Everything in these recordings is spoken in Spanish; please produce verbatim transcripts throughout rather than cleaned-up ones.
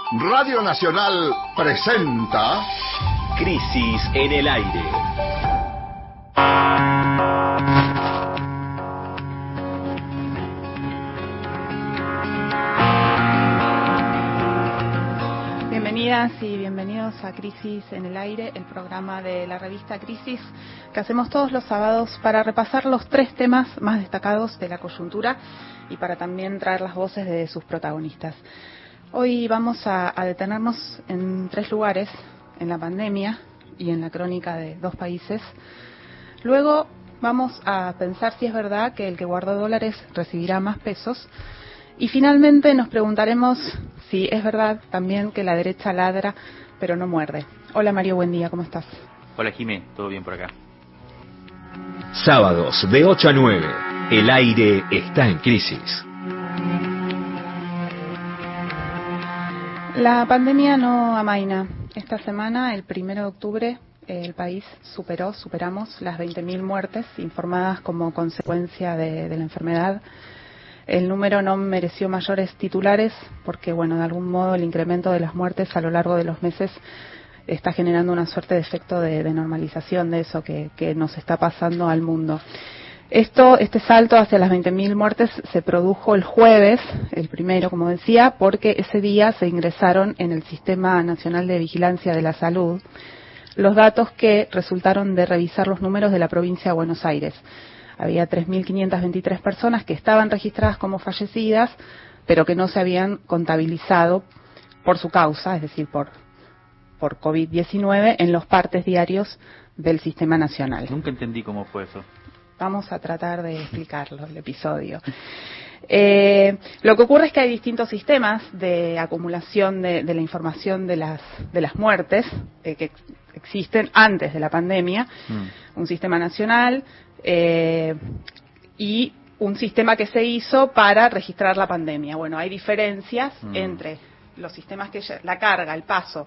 Radio Nacional presenta Crisis en el Aire. Bienvenidas y bienvenidos a Crisis en el Aire, el programa de la revista Crisis que hacemos todos los sábados para repasar los tres temas más destacados de la coyuntura y para también traer las voces de sus protagonistas. Hoy vamos a, a detenernos en tres lugares, en la pandemia y en la crónica de dos países. Luego vamos a pensar si es verdad que el que guardó dólares recibirá más pesos. Y finalmente nos preguntaremos si es verdad también que la derecha ladra pero no muerde. Hola Mario, buen día, ¿cómo estás? Hola Jimé, todo bien por acá. Sábados de ocho a nueve, el aire está en crisis. La pandemia no amaina. Esta semana, el primero de octubre, el país superó, superamos las veinte mil muertes informadas como consecuencia de, de la enfermedad. El número no mereció mayores titulares porque, bueno, de algún modo el incremento de las muertes a lo largo de los meses está generando una suerte de efecto de, de normalización de eso que, que nos está pasando al mundo. Esto, este salto hacia las veinte mil muertes se produjo el jueves, el primero, como decía, porque ese día se ingresaron en el Sistema Nacional de Vigilancia de la Salud los datos que resultaron de revisar los números de la provincia de Buenos Aires. Había tres mil quinientas veintitrés personas que estaban registradas como fallecidas, pero que no se habían contabilizado por su causa, es decir, por, por COVID diecinueve, en los partes diarios del Sistema Nacional. Nunca entendí cómo fue eso. Vamos a tratar de explicarlo, el episodio. Eh, lo que ocurre es que hay distintos sistemas de acumulación de, de la información de las, de las muertes eh, que existen antes de la pandemia. Mm. Un sistema nacional eh, y un sistema que se hizo para registrar la pandemia. Bueno, hay diferencias mm. entre los sistemas que la carga, el paso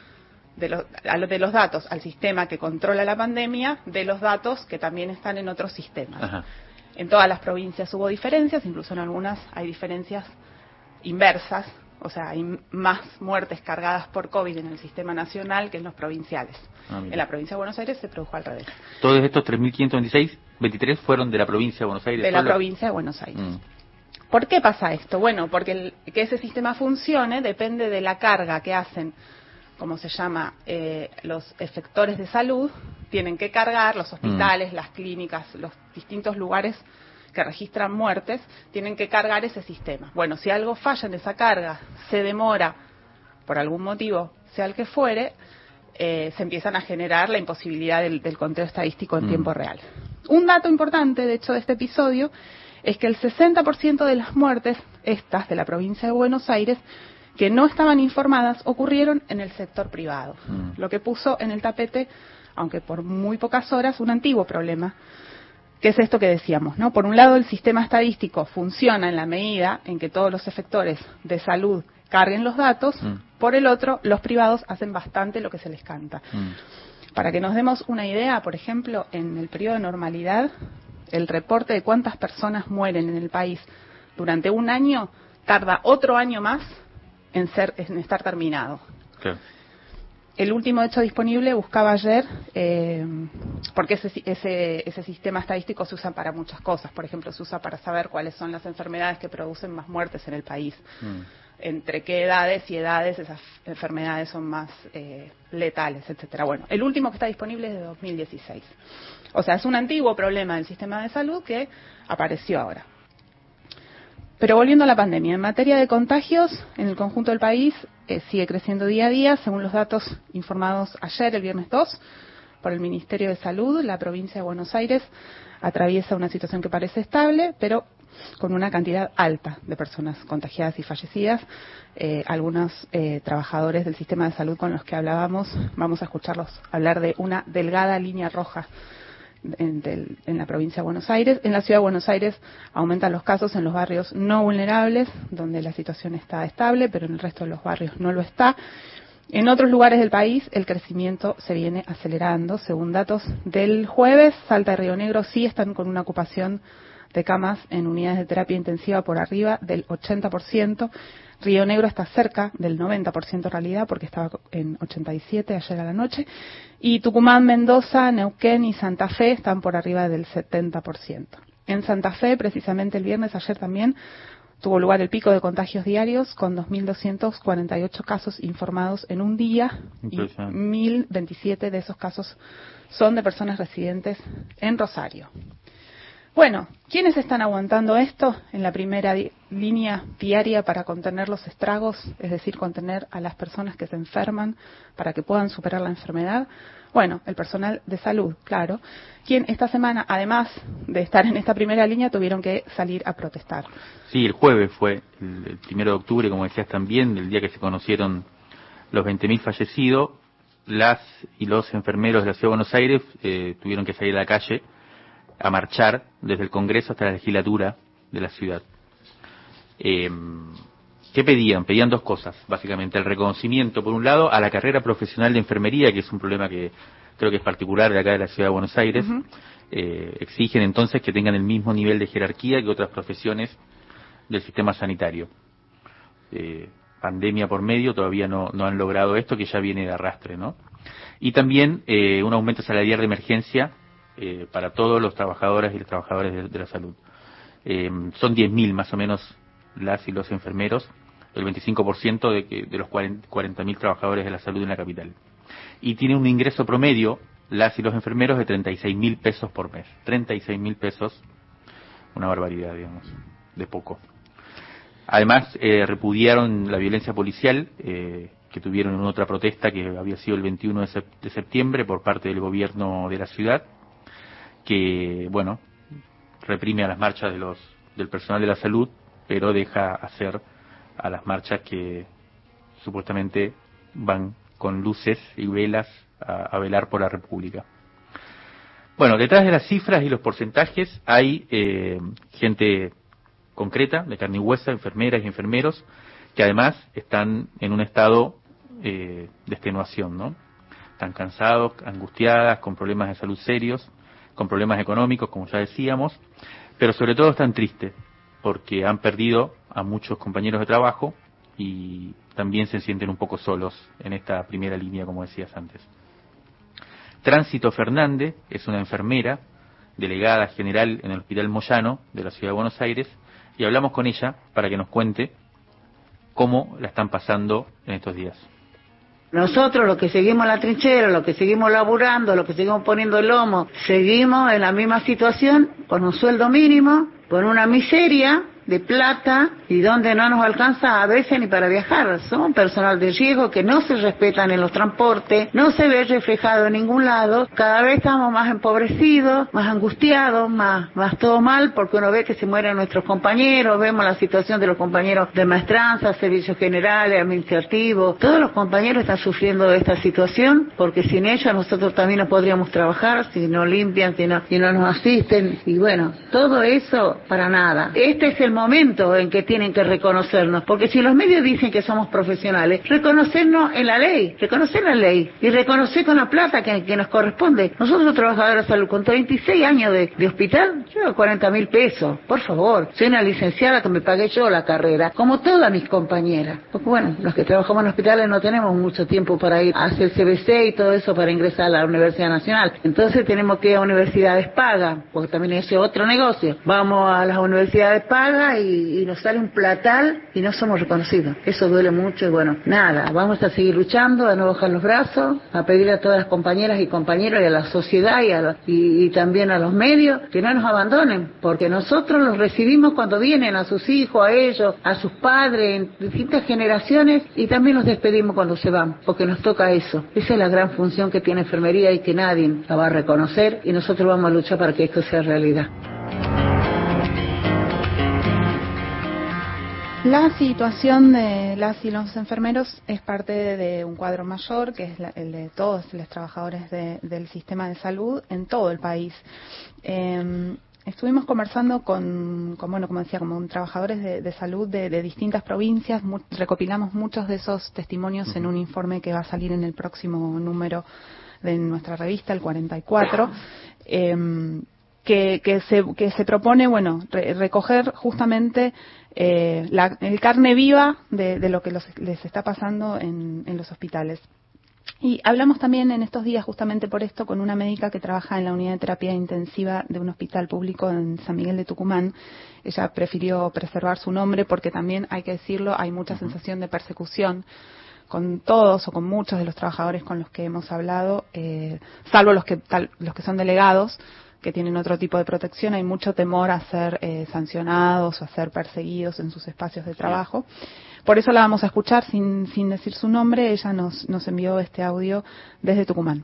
de los, de los datos al sistema que controla la pandemia, de los datos que también están en otros sistemas. Ajá. En todas las provincias hubo diferencias, incluso en algunas hay diferencias inversas, o sea, hay más muertes cargadas por COVID en el sistema nacional que en los provinciales. Ah, en la provincia de Buenos Aires se produjo al revés. Todos estos tres mil quinientos veintiséis, veintitrés fueron de la provincia de Buenos Aires. De la provincia de Buenos Aires. Mm. ¿Por qué pasa esto? Bueno, porque el, que ese sistema funcione depende de la carga que hacen, como se llama, eh, los efectores de salud, tienen que cargar, los hospitales, mm. las clínicas, los distintos lugares que registran muertes, tienen que cargar ese sistema. Bueno, si algo falla en esa carga, se demora, por algún motivo, sea el que fuere, eh, se empiezan a generar la imposibilidad del, del conteo estadístico en mm. tiempo real. Un dato importante, de hecho, de este episodio, es que el sesenta por ciento de las muertes, estas de la provincia de Buenos Aires, que no estaban informadas, ocurrieron en el sector privado, mm. lo que puso en el tapete, aunque por muy pocas horas, un antiguo problema, que es esto que decíamos, ¿no? Por un lado, el sistema estadístico funciona en la medida en que todos los efectores de salud carguen los datos, mm. por el otro, los privados hacen bastante lo que se les canta. Mm. Para que nos demos una idea, por ejemplo, en el periodo de normalidad, el reporte de cuántas personas mueren en el país durante un año tarda otro año más en ser en estar terminado. Claro. El último hecho disponible buscaba ayer, eh, porque ese, ese, ese sistema estadístico se usa para muchas cosas. Por ejemplo, se usa para saber cuáles son las enfermedades que producen más muertes en el país. Mm. Entre qué edades y edades esas enfermedades son más eh, letales, etcétera. Bueno, el último que está disponible es de dos mil dieciséis. O sea, es un antiguo problema del sistema de salud que apareció ahora. Pero volviendo a la pandemia, en materia de contagios, en el conjunto del país eh, sigue creciendo día a día, según los datos informados ayer, el viernes dos, por el Ministerio de Salud. La provincia de Buenos Aires atraviesa una situación que parece estable, pero con una cantidad alta de personas contagiadas y fallecidas. Eh, algunos eh, trabajadores del sistema de salud con los que hablábamos, vamos a escucharlos hablar de una delgada línea roja En, del, en la provincia de Buenos Aires. En la ciudad de Buenos Aires aumentan los casos en los barrios no vulnerables, donde la situación está estable, pero en el resto de los barrios no lo está. En otros lugares del país el crecimiento se viene acelerando. Según datos del jueves, Salta y Río Negro sí están con una ocupación de camas en unidades de terapia intensiva por arriba del ochenta por ciento. Río Negro está cerca del noventa por ciento en realidad, porque estaba en ochenta y siete ayer a la noche. Y Tucumán, Mendoza, Neuquén y Santa Fe están por arriba del setenta por ciento. En Santa Fe, precisamente el viernes, ayer también, tuvo lugar el pico de contagios diarios con dos mil doscientos cuarenta y ocho casos informados en un día y mil veintisiete de esos casos son de personas residentes en Rosario. Bueno, ¿quiénes están aguantando esto en la primera di- línea diaria para contener los estragos, es decir, contener a las personas que se enferman para que puedan superar la enfermedad? Bueno, el personal de salud, claro, quien esta semana, además de estar en esta primera línea, tuvieron que salir a protestar. Sí, el jueves fue el, el primero de octubre, como decías también, el día que se conocieron los veinte mil fallecidos. Las y los enfermeros de la Ciudad de Buenos Aires eh, tuvieron que salir a la calle a marchar desde el Congreso hasta la legislatura de la ciudad. Eh, ¿Qué pedían? Pedían dos cosas, básicamente. El reconocimiento, por un lado, a la carrera profesional de enfermería, que es un problema que creo que es particular de acá de la Ciudad de Buenos Aires. Uh-huh. Eh, exigen entonces que tengan el mismo nivel de jerarquía que otras profesiones del sistema sanitario. Eh, pandemia por medio, todavía no, no han logrado esto, que ya viene de arrastre, ¿no? Y también eh, un aumento salarial de emergencia Eh, para todos los trabajadores y los trabajadores de, de la salud. Eh, son diez mil más o menos las y los enfermeros, el veinticinco por ciento de, que, de los cuarenta mil trabajadores de la salud en la capital. Y tiene un ingreso promedio, las y los enfermeros, de treinta y seis mil pesos por mes. treinta y seis mil pesos, una barbaridad, digamos, de poco. Además, eh, repudiaron la violencia policial eh, que tuvieron en otra protesta que había sido el veintiuno de septiembre por parte del gobierno de la ciudad, que, bueno, reprime a las marchas de los del personal de la salud, pero deja hacer a las marchas que supuestamente van con luces y velas a, a velar por la República. Bueno, detrás de las cifras y los porcentajes hay eh, gente concreta, de carne y hueso, enfermeras y enfermeros, que además están en un estado eh, de extenuación, ¿no? Están cansados, angustiadas, con problemas de salud serios, con problemas económicos, como ya decíamos, pero sobre todo están tristes, porque han perdido a muchos compañeros de trabajo y también se sienten un poco solos en esta primera línea, como decías antes. Tránsito Fernández es una enfermera, delegada general en el Hospital Moyano de la Ciudad de Buenos Aires, y hablamos con ella para que nos cuente cómo la están pasando en estos días. Nosotros, los que seguimos la trinchera, los que seguimos laburando, los que seguimos poniendo el lomo, seguimos en la misma situación, con un sueldo mínimo, con una miseria de plata y donde no nos alcanza a veces ni para viajar. Somos personal de riesgo que no se respetan en los transportes, no se ve reflejado en ningún lado. Cada vez estamos más empobrecidos, más angustiados, más, más todo mal, porque uno ve que se mueren nuestros compañeros, vemos la situación de los compañeros de maestranza, servicios generales, administrativos. Todos los compañeros están sufriendo de esta situación, porque sin ellos nosotros también no podríamos trabajar, si no limpian, si no, si no nos asisten. Y bueno, todo eso para nada. Este es el momento en que tienen que reconocernos, porque si los medios dicen que somos profesionales, reconocernos en la ley, reconocer la ley y reconocer con la plata que, que nos corresponde. Nosotros, trabajadores de salud, con treinta y seis años de, de hospital, yo cuarenta mil pesos, por favor. Soy una licenciada que me pagué yo la carrera, como todas mis compañeras. Porque bueno, los que trabajamos en hospitales no tenemos mucho tiempo para ir a hacer C B C y todo eso para ingresar a la Universidad Nacional. Entonces tenemos que ir a universidades pagas, porque también ese es otro negocio. Vamos a las universidades pagas y, y nos sale un platal y no somos reconocidos. Eso duele mucho y bueno, nada, vamos a seguir luchando, a no bajar los brazos, a pedirle a todas las compañeras y compañeros y a la sociedad y, a la, y, y también a los medios que no nos abandonen, porque nosotros los recibimos cuando vienen, a sus hijos, a ellos, a sus padres, en distintas generaciones, y también los despedimos cuando se van, porque nos toca eso. Esa es la gran función que tiene enfermería y que nadie la va a reconocer, y nosotros vamos a luchar para que esto sea realidad. La situación de las y los enfermeros es parte de un cuadro mayor, que es la, el de todos los trabajadores de, del sistema de salud en todo el país. Eh, estuvimos conversando con, con, bueno, como decía, como trabajadores de, de salud de, de distintas provincias. Mu- recopilamos muchos de esos testimonios en un informe que va a salir en el próximo número de nuestra revista, el cuarenta y cuatro. Eh, que, que, se, que se propone, bueno, re, recoger justamente eh, la el carne viva de, de lo que los, les está pasando en, en los hospitales. Y hablamos también en estos días, justamente por esto, con una médica que trabaja en la unidad de terapia intensiva de un hospital público en San Miguel de Tucumán. Ella prefirió preservar su nombre porque también, hay que decirlo, hay mucha uh-huh. sensación de persecución con todos o con muchos de los trabajadores con los que hemos hablado, eh, salvo los que, tal, los que son delegados, que tienen otro tipo de protección. Hay mucho temor a ser eh, sancionados o a ser perseguidos en sus espacios de trabajo. Por eso la vamos a escuchar sin, sin decir su nombre. Ella nos, nos envió este audio desde Tucumán.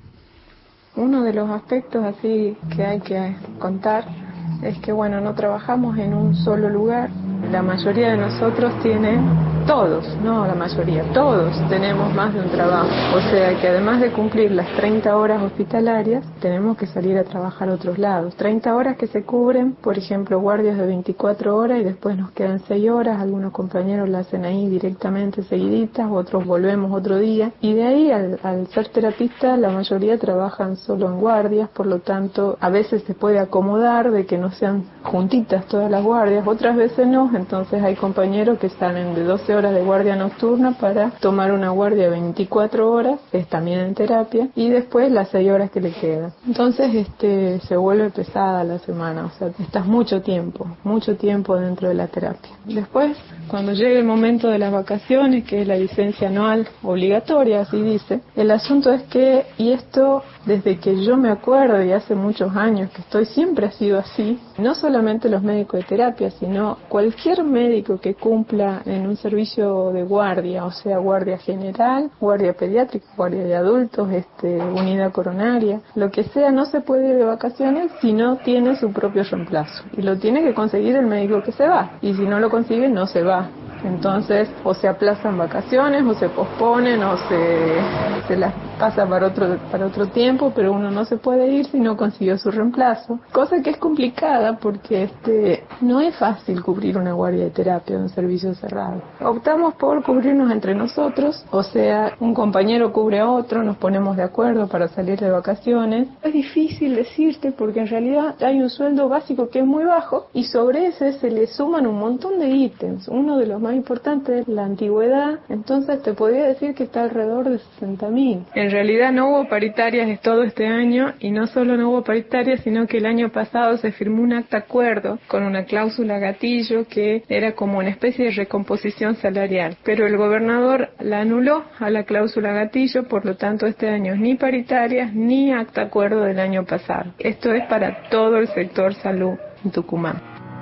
Uno de los aspectos así que hay que contar es que, bueno, no trabajamos en un solo lugar. La mayoría de nosotros tienen, todos, no la mayoría, todos tenemos más de un trabajo. O sea que además de cumplir las treinta horas hospitalarias, tenemos que salir a trabajar a otros lados. treinta horas que se cubren, por ejemplo, guardias de veinticuatro horas y después nos quedan seis horas. Algunos compañeros la hacen ahí directamente seguiditas, otros volvemos otro día. Y de ahí, al, al ser terapista, la mayoría trabajan solo en guardias, por lo tanto, a veces se puede acomodar de que no sean juntitas todas las guardias, otras veces no. Entonces hay compañeros que salen de doce horas de guardia nocturna para tomar una guardia de veinticuatro horas, es también en terapia, y después las seis horas que le quedan. Entonces este se vuelve pesada la semana, o sea, estás mucho tiempo, mucho tiempo dentro de la terapia. Después, cuando llegue el momento de las vacaciones, que es la licencia anual obligatoria, así dice, el asunto es que, y esto desde que yo me acuerdo y hace muchos años que estoy, siempre ha sido así, no solamente los médicos de terapia, sino cualquier médico que cumpla en un servicio de guardia, o sea, guardia general, guardia pediátrica, guardia de adultos, este, unidad coronaria, lo que sea, no se puede ir de vacaciones si no tiene su propio reemplazo. Y lo tiene que conseguir el médico que se va. Y si no lo consigue, no se va. Entonces, o se aplazan vacaciones, o se posponen, o se, se las pasa para otro, para otro tiempo, pero uno no se puede ir si no consiguió su reemplazo. Cosa que es complicada porque este no es fácil cubrir una guardia de terapia en un servicio cerrado. Optamos por cubrirnos entre nosotros, o sea, un compañero cubre a otro, nos ponemos de acuerdo para salir de vacaciones. Es difícil decirte porque en realidad hay un sueldo básico que es muy bajo y sobre ese se le suman un montón de ítems. Uno de los más importantes es la antigüedad, entonces te podría decir que está alrededor de sesenta mil. En realidad no hubo paritarias todo este año, y no solo no hubo paritarias, sino que el año pasado se firmó un acta acuerdo con una cláusula gatillo que era como una especie de recomposición salarial, pero el gobernador la anuló a la cláusula gatillo, por lo tanto este año ni paritarias ni acta acuerdo del año pasado. Esto es para todo el sector salud en Tucumán.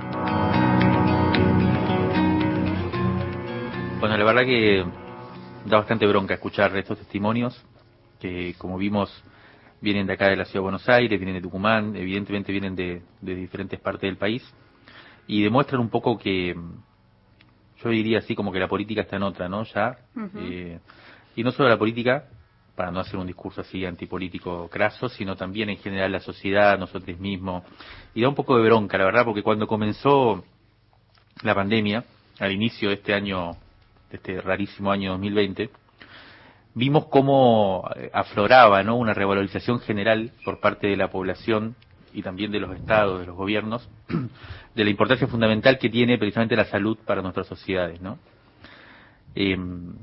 Bueno, la verdad que da bastante bronca escuchar estos testimonios que, como vimos, vienen de acá de la Ciudad de Buenos Aires, vienen de Tucumán, evidentemente vienen de, de diferentes partes del país, y demuestran un poco que, yo diría así, como que la política está en otra, ¿no? Ya, uh-huh. eh, y no solo la política, para no hacer un discurso así antipolítico craso, sino también en general la sociedad, nosotros mismos, y da un poco de bronca, la verdad, porque cuando comenzó la pandemia, al inicio de este año, de este rarísimo año dos mil veinte, vimos cómo afloraba, ¿no?, una revalorización general por parte de la población y también de los estados, de los gobiernos, de la importancia fundamental que tiene precisamente la salud para nuestras sociedades, ¿no? Eh,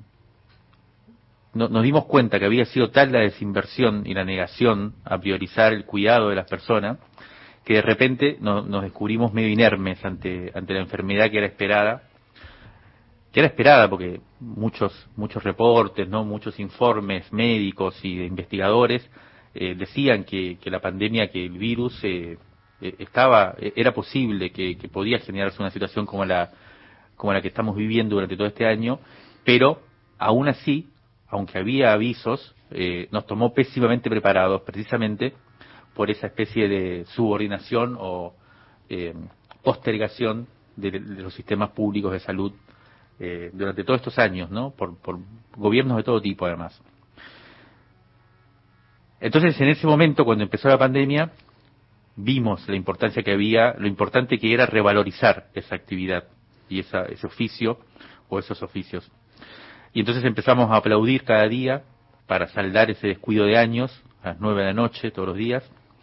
no, nos dimos cuenta que había sido tal la desinversión y la negación a priorizar el cuidado de las personas, que de repente no, nos descubrimos medio inermes ante, ante la enfermedad que era esperada, que era esperada porque muchos muchos reportes, no muchos informes médicos y de investigadores eh, decían que, que la pandemia, que el virus eh, eh, estaba era posible, que, que podía generarse una situación como la como la que estamos viviendo durante todo este año, pero aún así, aunque había avisos, eh, nos tomó pésimamente preparados, precisamente por esa especie de subordinación o eh, postergación de, de los sistemas públicos de salud Eh, durante todos estos años, ¿no? Por, por gobiernos de todo tipo, además. Entonces, en ese momento, cuando empezó la pandemia, vimos la importancia que había, lo importante que era revalorizar esa actividad y esa, ese oficio o esos oficios. Y entonces empezamos a aplaudir cada día para saldar ese descuido de años, a las nueve de la noche, todos los días,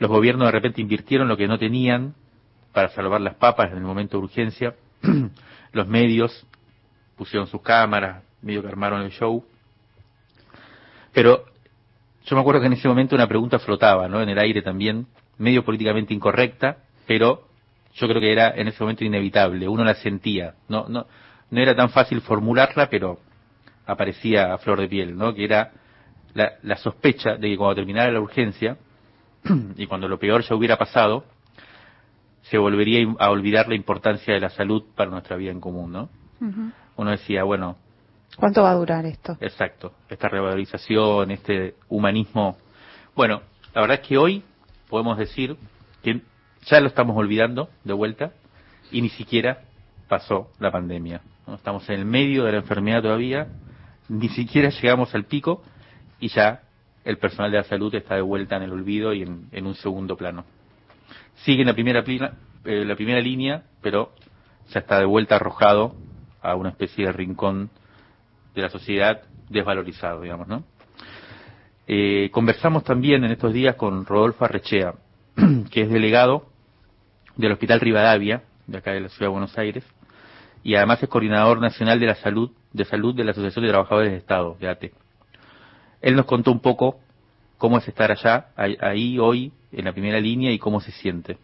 los gobiernos de repente invirtieron lo que no tenían para salvar las papas en el momento de urgencia. Los medios pusieron sus cámaras, medio que armaron el show. Pero yo me acuerdo que en ese momento una pregunta flotaba, ¿no?, en el aire también, medio políticamente incorrecta, pero yo creo que era en ese momento inevitable, uno la sentía, no no no era tan fácil formularla, pero aparecía a flor de piel, ¿no?, que era la, la sospecha de que cuando terminara la urgencia y cuando lo peor ya hubiera pasado, se volvería a olvidar la importancia de la salud para nuestra vida en común, ¿no? Uh-huh. Uno decía, bueno, ¿cuánto va a durar esto? Exacto, esta revalorización, este humanismo. Bueno, la verdad es que hoy podemos decir que ya lo estamos olvidando de vuelta y ni siquiera pasó la pandemia, ¿no? Estamos en el medio de la enfermedad todavía, ni siquiera llegamos al pico y ya el personal de la salud está de vuelta en el olvido y en, en un segundo plano. Sigue en la primera, plina, eh, la primera línea, pero ya está de vuelta arrojado a una especie de rincón de la sociedad desvalorizado, digamos, ¿no? Eh, conversamos también en estos días con Rodolfo Arrechea, que es delegado del Hospital Rivadavia, de acá de la Ciudad de Buenos Aires, y además es coordinador nacional de la salud de salud de la Asociación de Trabajadores de Estado, de A T E. Él nos contó un poco cómo es estar allá, ahí hoy, en la primera línea, y cómo se siente.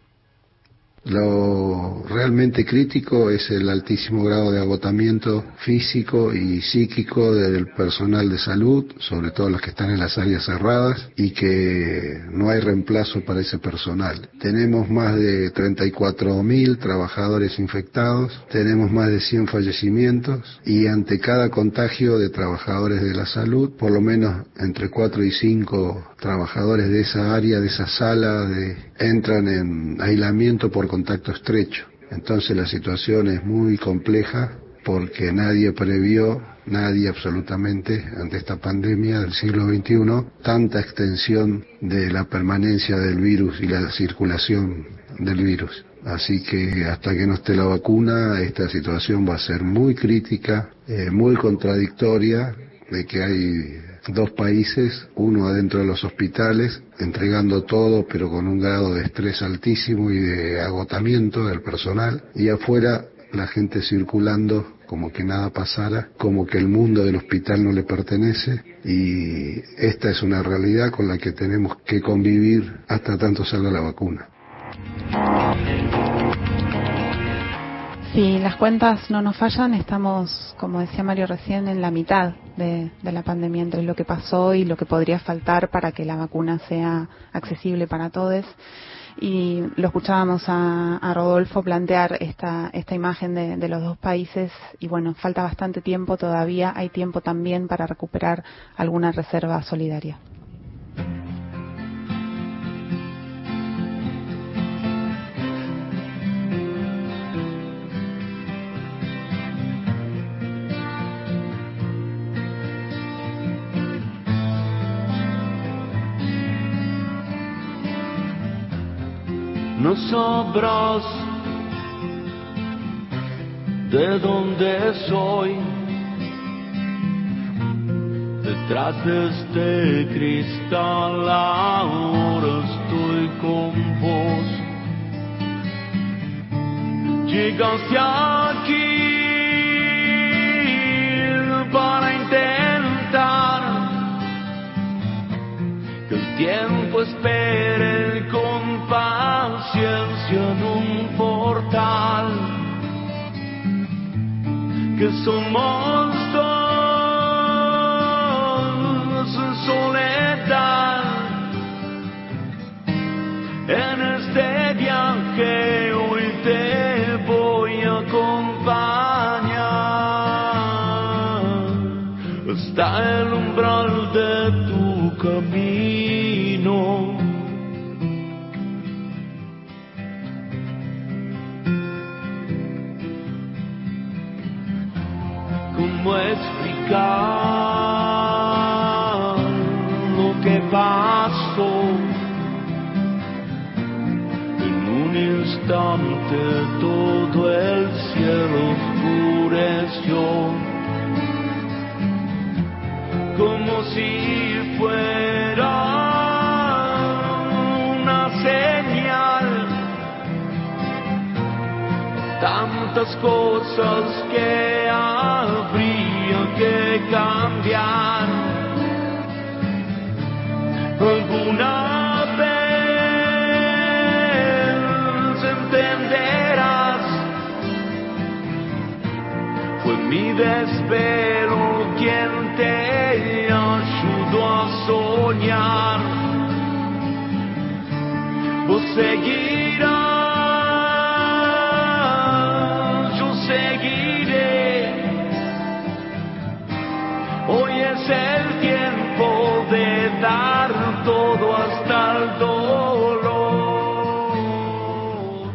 Lo realmente crítico es el altísimo grado de agotamiento físico y psíquico del personal de salud, sobre todo los que están en las áreas cerradas, y que no hay reemplazo para ese personal. Tenemos más de treinta y cuatro mil trabajadores infectados, tenemos más de cien fallecimientos, y ante cada contagio de trabajadores de la salud, por lo menos entre cuatro y cinco trabajadores de esa área, de esa sala, de, entran en aislamiento por contacto estrecho. Entonces la situación es muy compleja porque nadie previó, nadie absolutamente, ante esta pandemia del siglo veintiuno, tanta extensión de la permanencia del virus y la circulación del virus. Así que hasta que no esté la vacuna, esta situación va a ser muy crítica, eh, muy contradictoria, de que hay dos países, uno adentro de los hospitales, entregando todo, pero con un grado de estrés altísimo y de agotamiento del personal, y afuera la gente circulando como que nada pasara, como que el mundo del hospital no le pertenece, y esta es una realidad con la que tenemos que convivir hasta tanto salga la vacuna. Si las cuentas no nos fallan, estamos, como decía Mario recién, en la mitad de, de la pandemia, entre lo que pasó y lo que podría faltar para que la vacuna sea accesible para todos. Y lo escuchábamos a, a Rodolfo plantear esta, esta imagen de, de los dos países, y bueno, falta bastante tiempo todavía, hay tiempo también para recuperar alguna reserva solidaria. No sabrás de dónde soy, detrás de este cristal ahora estoy con vos. Llegaste aquí para intentar que el tiempo espere con paciencia en un portal, que somos dos en soledad en este viaje. Hoy te voy a acompañar hasta el umbral de tu camino. ¿Cómo explicar lo que pasó? En un instante todo el cielo oscureció, como si fuera una serie tantas cosas que habría que cambiar. Alguna vez entenderás, fue mi desvelo quien te ayudó a soñar. Vos seguirás, yo seguiré. Hoy es el tiempo de dar todo hasta el dolor,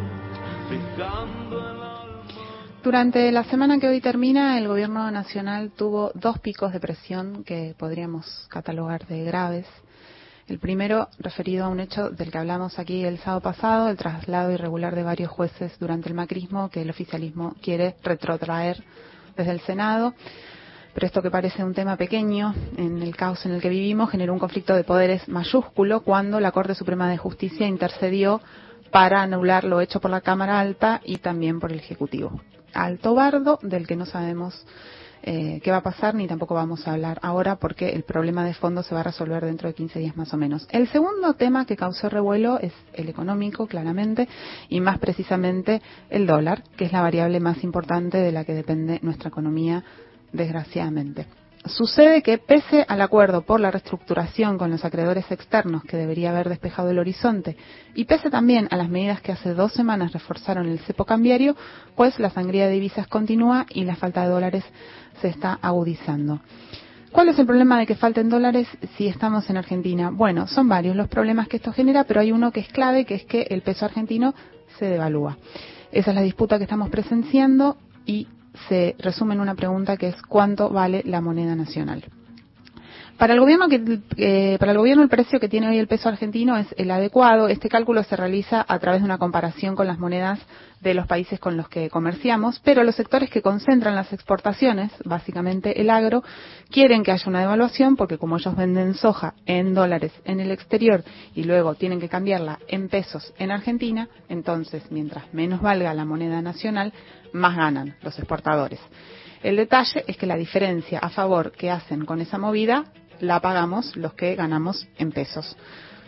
dejando el alma. Durante la semana que hoy termina, el gobierno nacional tuvo dos picos de presión que podríamos catalogar de graves. El primero, referido a un hecho del que hablamos aquí el sábado pasado, el traslado irregular de varios jueces durante el macrismo, que el oficialismo quiere retrotraer desde el Senado. Pero esto, que parece un tema pequeño en el caos en el que vivimos, generó un conflicto de poderes mayúsculo cuando la Corte Suprema de Justicia intercedió para anular lo hecho por la Cámara Alta y también por el Ejecutivo. Alto bardo del que no sabemos Eh, qué va a pasar, ni tampoco vamos a hablar ahora, porque el problema de fondo se va a resolver dentro de quince días más o menos. El segundo tema que causó revuelo es el económico, claramente, y más precisamente el dólar, que es la variable más importante de la que depende nuestra economía, desgraciadamente. Sucede que, pese al acuerdo por la reestructuración con los acreedores externos que debería haber despejado el horizonte, y pese también a las medidas que hace dos semanas reforzaron el cepo cambiario, pues la sangría de divisas continúa y la falta de dólares se está agudizando. ¿Cuál es el problema de que falten dólares si estamos en Argentina? Bueno, son varios los problemas que esto genera, pero hay uno que es clave, que es que el peso argentino se devalúa. Esa es la disputa que estamos presenciando y se resume en una pregunta que es: ¿cuánto vale la moneda nacional? Para el gobierno que eh, para el gobierno el precio que tiene hoy el peso argentino es el adecuado. Este cálculo se realiza a través de una comparación con las monedas de los países con los que comerciamos, pero los sectores que concentran las exportaciones, básicamente el agro, quieren que haya una devaluación porque, como ellos venden soja en dólares en el exterior y luego tienen que cambiarla en pesos en Argentina, entonces mientras menos valga la moneda nacional, más ganan los exportadores. El detalle es que la diferencia a favor que hacen con esa movida la pagamos los que ganamos en pesos.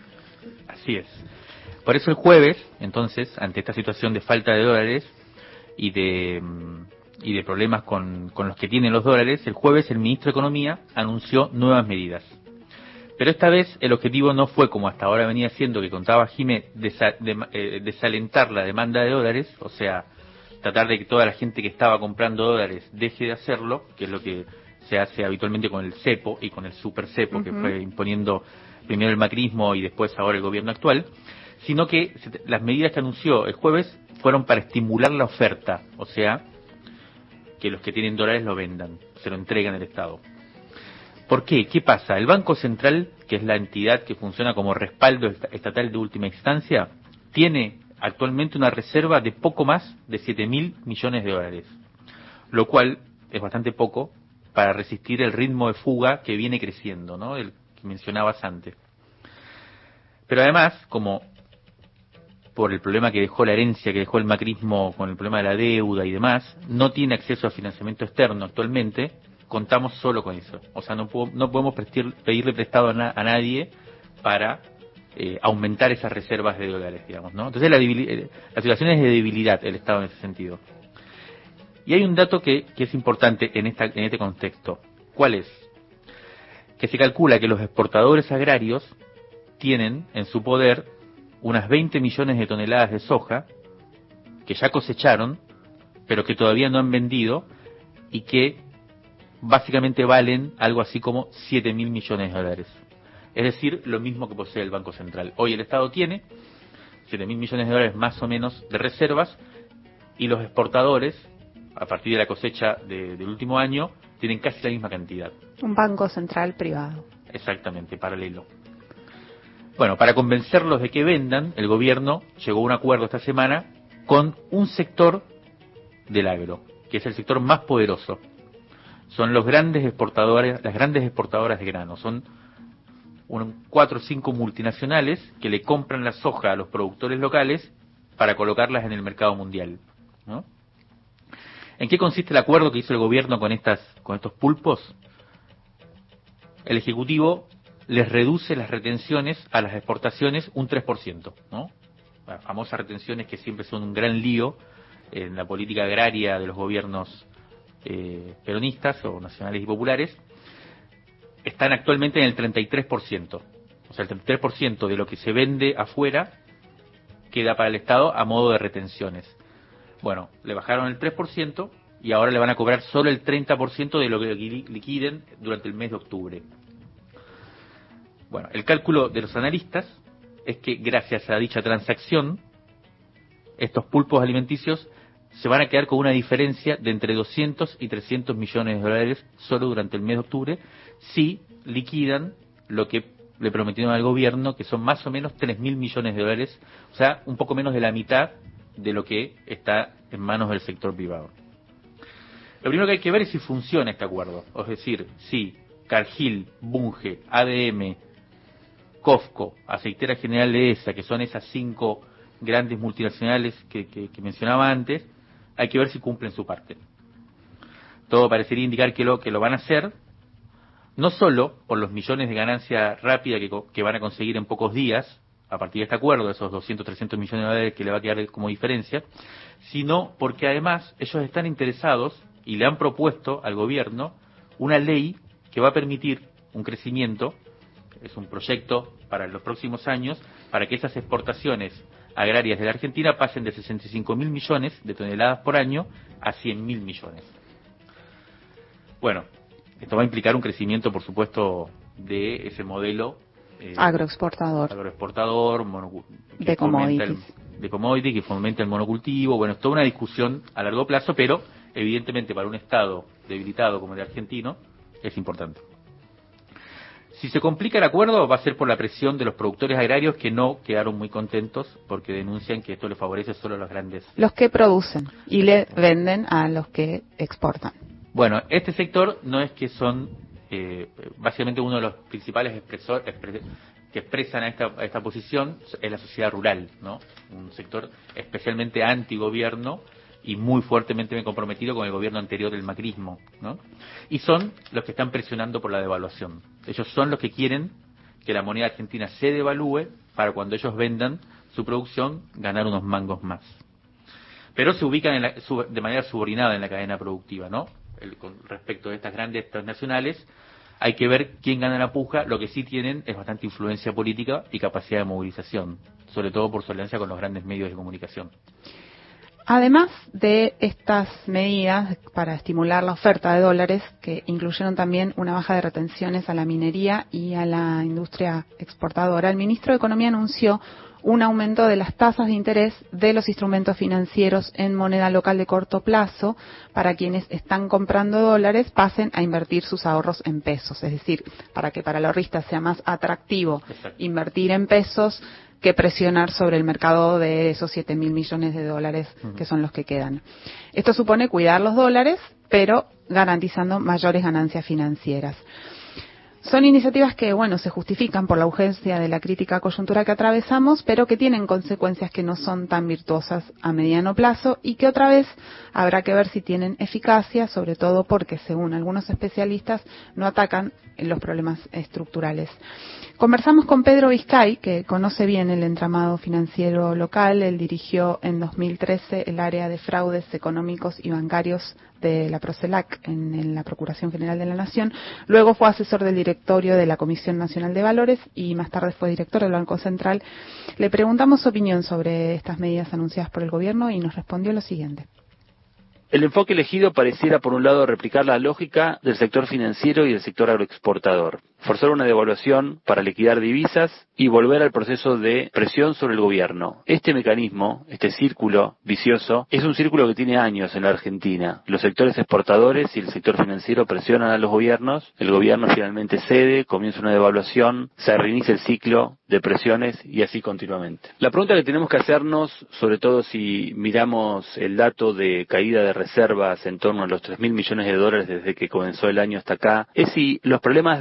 Así es. Por eso el jueves, entonces, ante esta situación de falta de dólares y de y de problemas con, con los que tienen los dólares, el jueves el ministro de Economía anunció nuevas medidas. Pero esta vez el objetivo no fue, como hasta ahora venía siendo, que contaba Jimé, desa, de, eh, desalentar la demanda de dólares, o sea, tratar de que toda la gente que estaba comprando dólares deje de hacerlo, que es lo que se hace habitualmente con el cepo y con el super cepo, uh-huh, que fue imponiendo primero el macrismo y después ahora el gobierno actual, sino que las medidas que anunció el jueves fueron para estimular la oferta, o sea, que los que tienen dólares lo vendan, se lo entreguen al Estado. ¿Por qué? ¿Qué pasa? El Banco Central, que es la entidad que funciona como respaldo estatal de última instancia, tiene actualmente una reserva de poco más de siete mil millones de dólares, lo cual es bastante poco para resistir el ritmo de fuga que viene creciendo, ¿no?, el que mencionabas antes. Pero además, como por el problema que dejó la herencia, que dejó el macrismo con el problema de la deuda y demás, no tiene acceso a financiamiento externo actualmente, contamos solo con eso. O sea, no, puedo, no podemos prestir, pedirle prestado a, na, a nadie para eh, aumentar esas reservas de dólares, digamos, ¿no? Entonces la, la situación es de debilidad el Estado en ese sentido. Y hay un dato que, que es importante en, esta, en este contexto. ¿Cuál es? Que se calcula que los exportadores agrarios tienen en su poder unas veinte millones de toneladas de soja que ya cosecharon, pero que todavía no han vendido y que básicamente valen algo así como siete mil millones de dólares. Es decir, lo mismo que posee el Banco Central. Hoy el Estado tiene siete mil millones de dólares más o menos de reservas y los exportadores, a partir de la cosecha de, del último año, tienen casi la misma cantidad. Un Banco Central privado. Exactamente, paralelo. Bueno, para convencerlos de que vendan, el gobierno llegó a un acuerdo esta semana con un sector del agro, que es el sector más poderoso. Son los grandes exportadores, las grandes exportadoras de grano. Son un, cuatro o cinco multinacionales que le compran la soja a los productores locales para colocarlas en el mercado mundial, ¿no? ¿En qué consiste el acuerdo que hizo el gobierno con estas, con estos pulpos? El Ejecutivo les reduce las retenciones a las exportaciones un tres por ciento, ¿no? Las famosas retenciones que siempre son un gran lío en la política agraria de los gobiernos eh, peronistas o nacionales y populares, están actualmente en el treinta y tres por ciento. O sea, el treinta y tres por ciento de lo que se vende afuera queda para el Estado a modo de retenciones. Bueno, le bajaron el tres por ciento y ahora le van a cobrar solo el treinta por ciento de lo que liquiden durante el mes de octubre. Bueno, el cálculo de los analistas es que gracias a dicha transacción, estos pulpos alimenticios se van a quedar con una diferencia de entre doscientos y trescientos millones de dólares solo durante el mes de octubre, si liquidan lo que le prometieron al gobierno, que son más o menos tres mil millones de dólares, o sea, un poco menos de la mitad de lo que está en manos del sector privado. Lo primero que hay que ver es si funciona este acuerdo, es decir, si Cargill, Bunge, A D M, COFCO, Aceitera General de ESA, que son esas cinco grandes multinacionales que, que, que mencionaba antes, hay que ver si cumplen su parte. Todo parecería indicar que lo, que lo van a hacer, no solo por los millones de ganancia rápida que, que van a conseguir en pocos días, a partir de este acuerdo, esos doscientos, trescientos millones de dólares que le va a quedar como diferencia, sino porque además ellos están interesados y le han propuesto al gobierno una ley que va a permitir un crecimiento, es un proyecto para los próximos años, para que esas exportaciones agrarias de la Argentina pasen de sesenta y cinco mil millones de toneladas por año a cien mil millones. Bueno, esto va a implicar un crecimiento, por supuesto, de ese modelo eh, agroexportador, agroexportador mono, de commodities. El, de commodities que fomenta el monocultivo. Bueno, es toda una discusión a largo plazo, pero evidentemente para un Estado debilitado como el argentino es importante. Si se complica el acuerdo, va a ser por la presión de los productores agrarios que no quedaron muy contentos porque denuncian que esto le favorece solo a los grandes. Los que producen y le venden a los que exportan. Bueno, este sector no es que son eh, básicamente uno de los principales expresores expres, que expresan a esta, a esta posición es la sociedad rural, ¿no? Un sector especialmente antigobierno y muy fuertemente comprometido con el gobierno anterior del macrismo, ¿no? Y son los que están presionando por la devaluación. Ellos son los que quieren que la moneda argentina se devalúe para cuando ellos vendan su producción ganar unos mangos más. Pero se ubican en la, de manera subordinada en la cadena productiva, ¿no? El, con respecto de estas grandes transnacionales, hay que ver quién gana la puja. Lo que sí tienen es bastante influencia política y capacidad de movilización, sobre todo por su alianza con los grandes medios de comunicación. Además de estas medidas para estimular la oferta de dólares, que incluyeron también una baja de retenciones a la minería y a la industria exportadora, el ministro de Economía anunció un aumento de las tasas de interés de los instrumentos financieros en moneda local de corto plazo para quienes están comprando dólares pasen a invertir sus ahorros en pesos, es decir, para que para el ahorrista sea más atractivo invertir en pesos que presionar sobre el mercado de esos siete mil millones de dólares que son los que quedan. Esto supone cuidar los dólares, pero garantizando mayores ganancias financieras. Son iniciativas que, bueno, se justifican por la urgencia de la crítica coyuntural que atravesamos, pero que tienen consecuencias que no son tan virtuosas a mediano plazo y que otra vez habrá que ver si tienen eficacia, sobre todo porque, según algunos especialistas, no atacan los problemas estructurales. Conversamos con Pedro Vizcay, que conoce bien el entramado financiero local. Él dirigió en dos mil trece el área de fraudes económicos y bancarios de la Procelac en, en la Procuración General de la Nación. Luego fue asesor del directorio de la Comisión Nacional de Valores y más tarde fue director del Banco Central. Le preguntamos su opinión sobre estas medidas anunciadas por el gobierno y nos respondió lo siguiente. El enfoque elegido pareciera, por un lado, replicar la lógica del sector financiero y del sector agroexportador, forzar una devaluación para liquidar divisas y volver al proceso de presión sobre el gobierno. Este mecanismo, este círculo vicioso, es un círculo que tiene años en la Argentina. Los sectores exportadores y el sector financiero presionan a los gobiernos, el gobierno finalmente cede, comienza una devaluación, se reinicia el ciclo de presiones y así continuamente. La pregunta que tenemos que hacernos, sobre todo si miramos el dato de caída de reservas en torno a los tres mil millones de dólares desde que comenzó el año hasta acá, es si los problemas de los dólares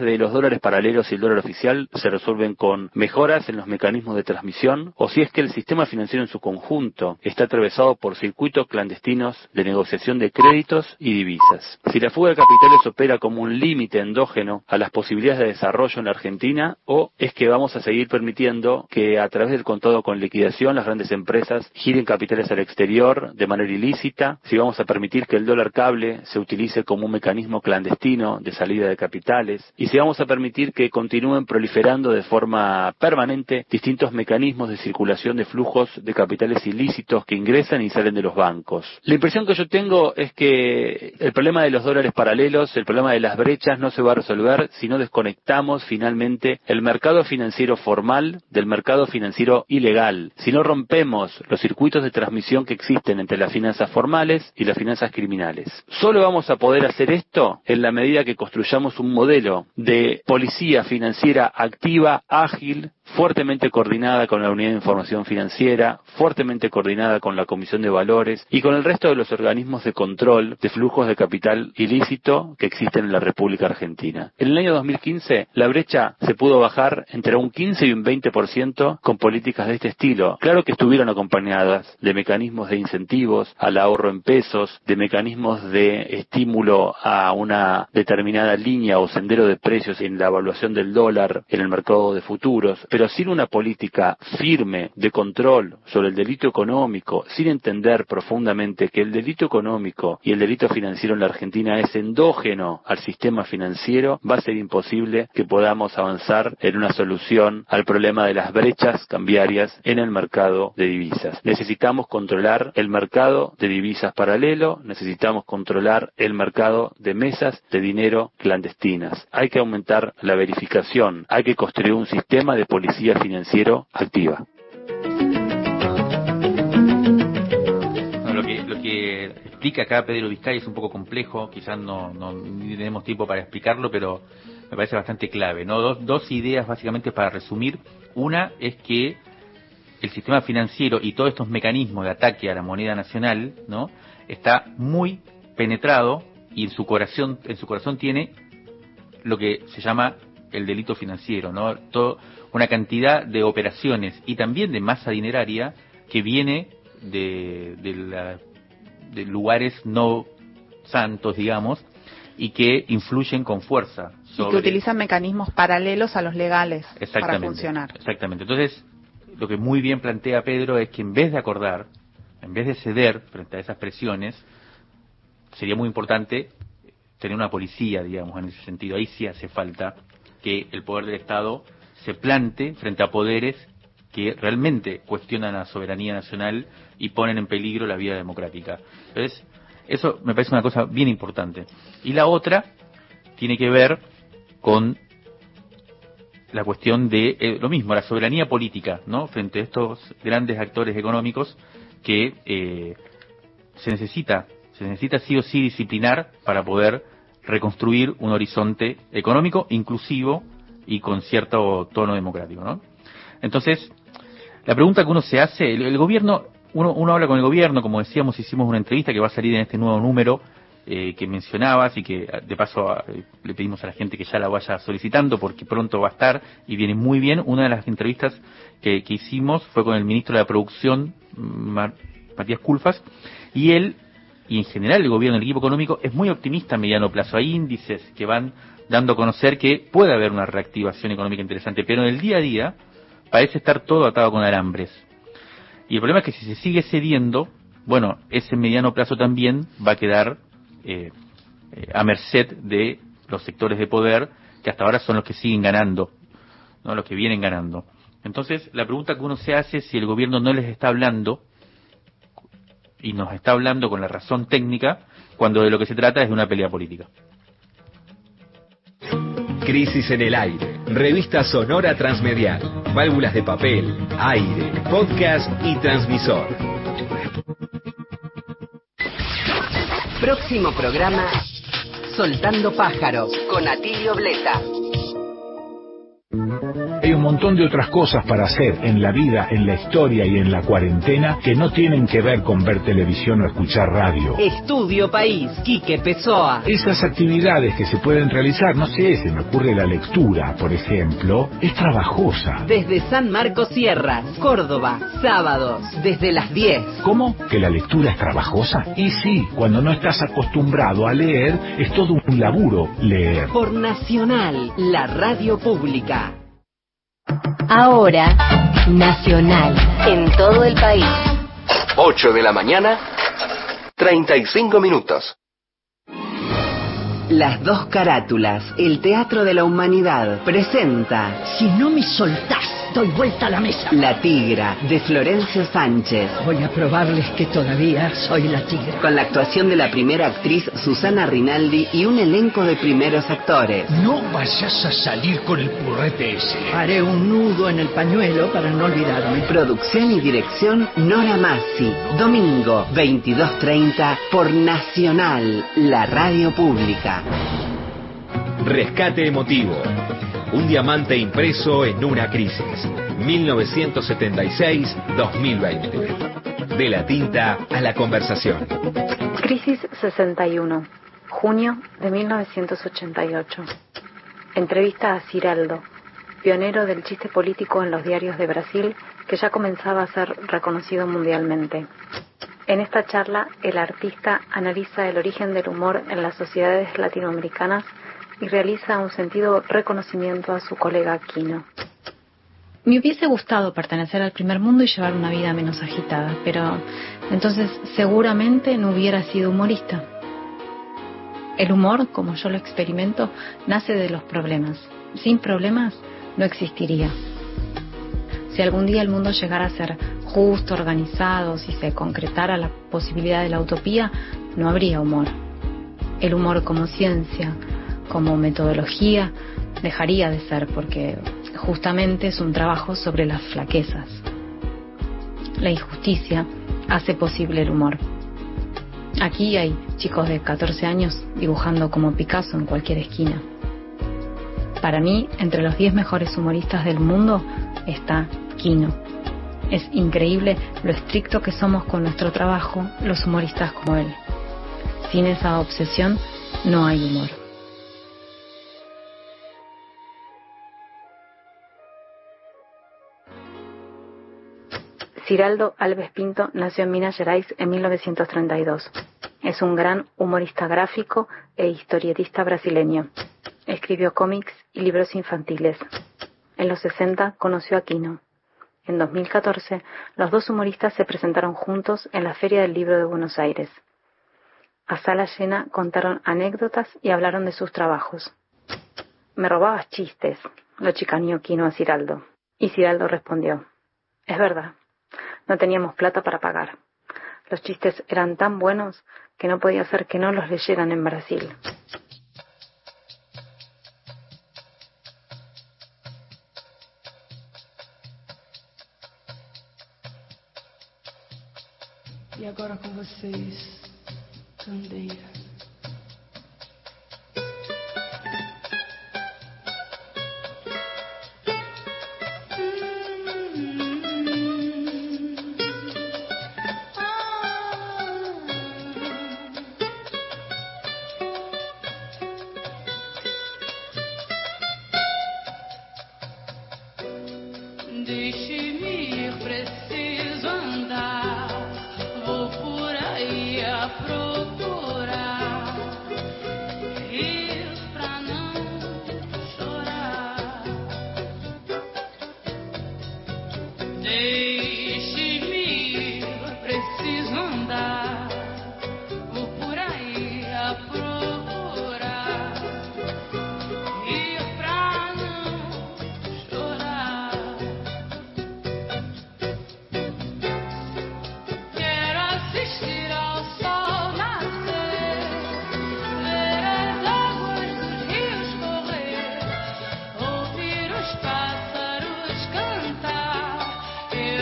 dólares paralelos y el dólar oficial se resuelven con mejoras en los mecanismos de transmisión, o si es que el sistema financiero en su conjunto está atravesado por circuitos clandestinos de negociación de créditos y divisas. Si la fuga de capitales opera como un límite endógeno a las posibilidades de desarrollo en la Argentina, o es que vamos a seguir permitiendo que a través del contado con liquidación las grandes empresas giren capitales al exterior de manera ilícita, si vamos a permitir que el dólar cable se utilice como un mecanismo clandestino de salida de capitales, y si vamos a permitir que continúen proliferando de forma permanente distintos mecanismos de circulación de flujos de capitales ilícitos que ingresan y salen de los bancos. La impresión que yo tengo es que el problema de los dólares paralelos, el problema de las brechas no se va a resolver si no desconectamos finalmente el mercado financiero formal del mercado financiero ilegal, si no rompemos los circuitos de transmisión que existen entre las finanzas formales y las finanzas criminales. Solo vamos a poder hacer esto en la medida que construyamos un modelo de policía financiera activa, ágil, fuertemente coordinada con la Unidad de Información Financiera, fuertemente coordinada con la Comisión de Valores y con el resto de los organismos de control de flujos de capital ilícito que existen en la República Argentina. En el año dos mil quince, la brecha se pudo bajar entre un quince y un veinte por ciento con políticas de este estilo. Claro que estuvieron acompañadas de mecanismos de incentivos al ahorro en pesos, de mecanismos de estímulo a una determinada línea o sendero de precios en la evaluación del dólar en el mercado de futuros, pero sin una política firme de control sobre el delito económico, sin entender profundamente que el delito económico y el delito financiero en la Argentina es endógeno al sistema financiero, va a ser imposible que podamos avanzar en una solución al problema de las brechas cambiarias en el mercado de divisas. Necesitamos controlar el mercado de divisas paralelo, necesitamos controlar el mercado de mesas de dinero clandestinas. Hay que aumentar la verificación, hay que construir un sistema de policía financiero activa. No, lo que lo que explica acá Pedro Vizcay es un poco complejo, quizás no, no ni tenemos tiempo para explicarlo, pero me parece bastante clave, ¿no? Dos, dos ideas básicamente para resumir. Una es que el sistema financiero y todos estos mecanismos de ataque a la moneda nacional, ¿no?, está muy penetrado y en su corazón, en su corazón tiene lo que se llama el delito financiero, ¿no? Todo, una cantidad de operaciones y también de masa dineraria que viene de, de, la, de lugares no santos, digamos, y que influyen con fuerza sobre... Y que utilizan mecanismos paralelos a los legales para funcionar. Exactamente. Entonces, lo que muy bien plantea Pedro es que en vez de acordar, en vez de ceder frente a esas presiones, sería muy importante tener una policía, digamos, en ese sentido. Ahí sí hace falta que el poder del Estado se plante frente a poderes que realmente cuestionan la soberanía nacional y ponen en peligro la vida democrática. Entonces, eso me parece una cosa bien importante. Y la otra tiene que ver con la cuestión de eh, lo mismo, la soberanía política, ¿no?, frente a estos grandes actores económicos que eh, se necesita, se necesita sí o sí disciplinar para poder reconstruir un horizonte económico inclusivo y con cierto tono democrático, ¿no? Entonces, la pregunta que uno se hace, el, el gobierno, uno, uno habla con el gobierno, como decíamos, hicimos una entrevista que va a salir en este nuevo número eh, que mencionabas y que de paso eh, le pedimos a la gente que ya la vaya solicitando porque pronto va a estar y viene muy bien. Una de las entrevistas que, que hicimos fue con el ministro de la Producción, Mar, Matías Culfas, y él, y en general el gobierno, el equipo económico, es muy optimista a mediano plazo. Hay índices que van dando a conocer que puede haber una reactivación económica interesante, pero en el día a día parece estar todo atado con alambres. Y el problema es que si se sigue cediendo, bueno, ese mediano plazo también va a quedar eh, eh, a merced de los sectores de poder que hasta ahora son los que siguen ganando, no los que vienen ganando. Entonces, la pregunta que uno se hace es si el gobierno no les está hablando, y nos está hablando con la razón técnica, cuando de lo que se trata es de una pelea política. Crisis en el aire, revista sonora transmedial, válvulas de papel, aire, podcast y transmisor. Próximo programa, Soltando Pájaros, con Atilio Bleta. Hay un montón de otras cosas para hacer en la vida, en la historia y en la cuarentena que no tienen que ver con ver televisión o escuchar radio. Estudio País, Quique Pessoa. Esas actividades que se pueden realizar, no sé, se me ocurre la lectura, por ejemplo, es trabajosa. Desde San Marcos Sierras, Córdoba, sábados, desde las diez. ¿Cómo? ¿Que la lectura es trabajosa? Y sí, cuando no estás acostumbrado a leer, es todo un laburo leer. Por Nacional, la radio pública. Ahora, Nacional, en todo el país. ocho de la mañana, treinta y cinco minutos. Las dos carátulas, el Teatro de la Humanidad, presenta Si no me soltás, doy vuelta a la mesa. La Tigra, de Florencio Sánchez. Voy a probarles que todavía soy la tigra. Con la actuación de la primera actriz Susana Rinaldi y un elenco de primeros actores. No vayas a salir con el purrete ese. Haré un nudo en el pañuelo para no olvidarme. Producción y dirección Nora Massi. Domingo, veintidós treinta, por Nacional, la radio pública. Rescate emotivo. Un diamante impreso en una crisis. mil novecientos setenta y seis a dos mil veinte. De la tinta a la conversación. Crisis sesenta y uno. Junio de mil novecientos ochenta y ocho. Entrevista a Ciraldo, pionero del chiste político en los diarios de Brasil, que ya comenzaba a ser reconocido mundialmente. En esta charla, el artista analiza el origen del humor en las sociedades latinoamericanas y realiza un sentido reconocimiento a su colega Quino. Me hubiese gustado pertenecer al primer mundo y llevar una vida menos agitada, pero entonces seguramente no hubiera sido humorista. El humor, como yo lo experimento, nace de los problemas. Sin problemas no existiría. Si algún día el mundo llegara a ser justo, organizado, si se concretara la posibilidad de la utopía, no habría humor. El humor como ciencia, como metodología, dejaría de ser porque justamente es un trabajo sobre las flaquezas. La injusticia hace posible el humor. Aquí hay chicos de catorce años dibujando como Picasso en cualquier esquina. Para mí, entre los diez mejores humoristas del mundo está Quino. Es increíble lo estricto que somos con nuestro trabajo los humoristas como él. Sin esa obsesión no hay humor. Ciraldo Alves Pinto nació en Minas Gerais en mil novecientos treinta y dos. Es un gran humorista gráfico e historietista brasileño. Escribió cómics y libros infantiles. En los sesenta conoció a Quino. En dos mil catorce, los dos humoristas se presentaron juntos en la Feria del Libro de Buenos Aires. A sala llena contaron anécdotas y hablaron de sus trabajos. «Me robabas chistes», lo chicaneó Quino a Ciraldo. Y Ciraldo respondió: «Es verdad, no teníamos plata para pagar. Los chistes eran tan buenos que no podía ser que no los leyeran en Brasil». E agora com vocês, Candeia. Deixe-me ir, preciso andar. Vou por aí a procurar rios pra não chorar. Deixe-me ir, preciso andar. Vou por aí a procurar rios pra não chorar. Quero assistir ao sol nascer, ver as águas dos rios correr, ouvir os pássaros cantar. Eu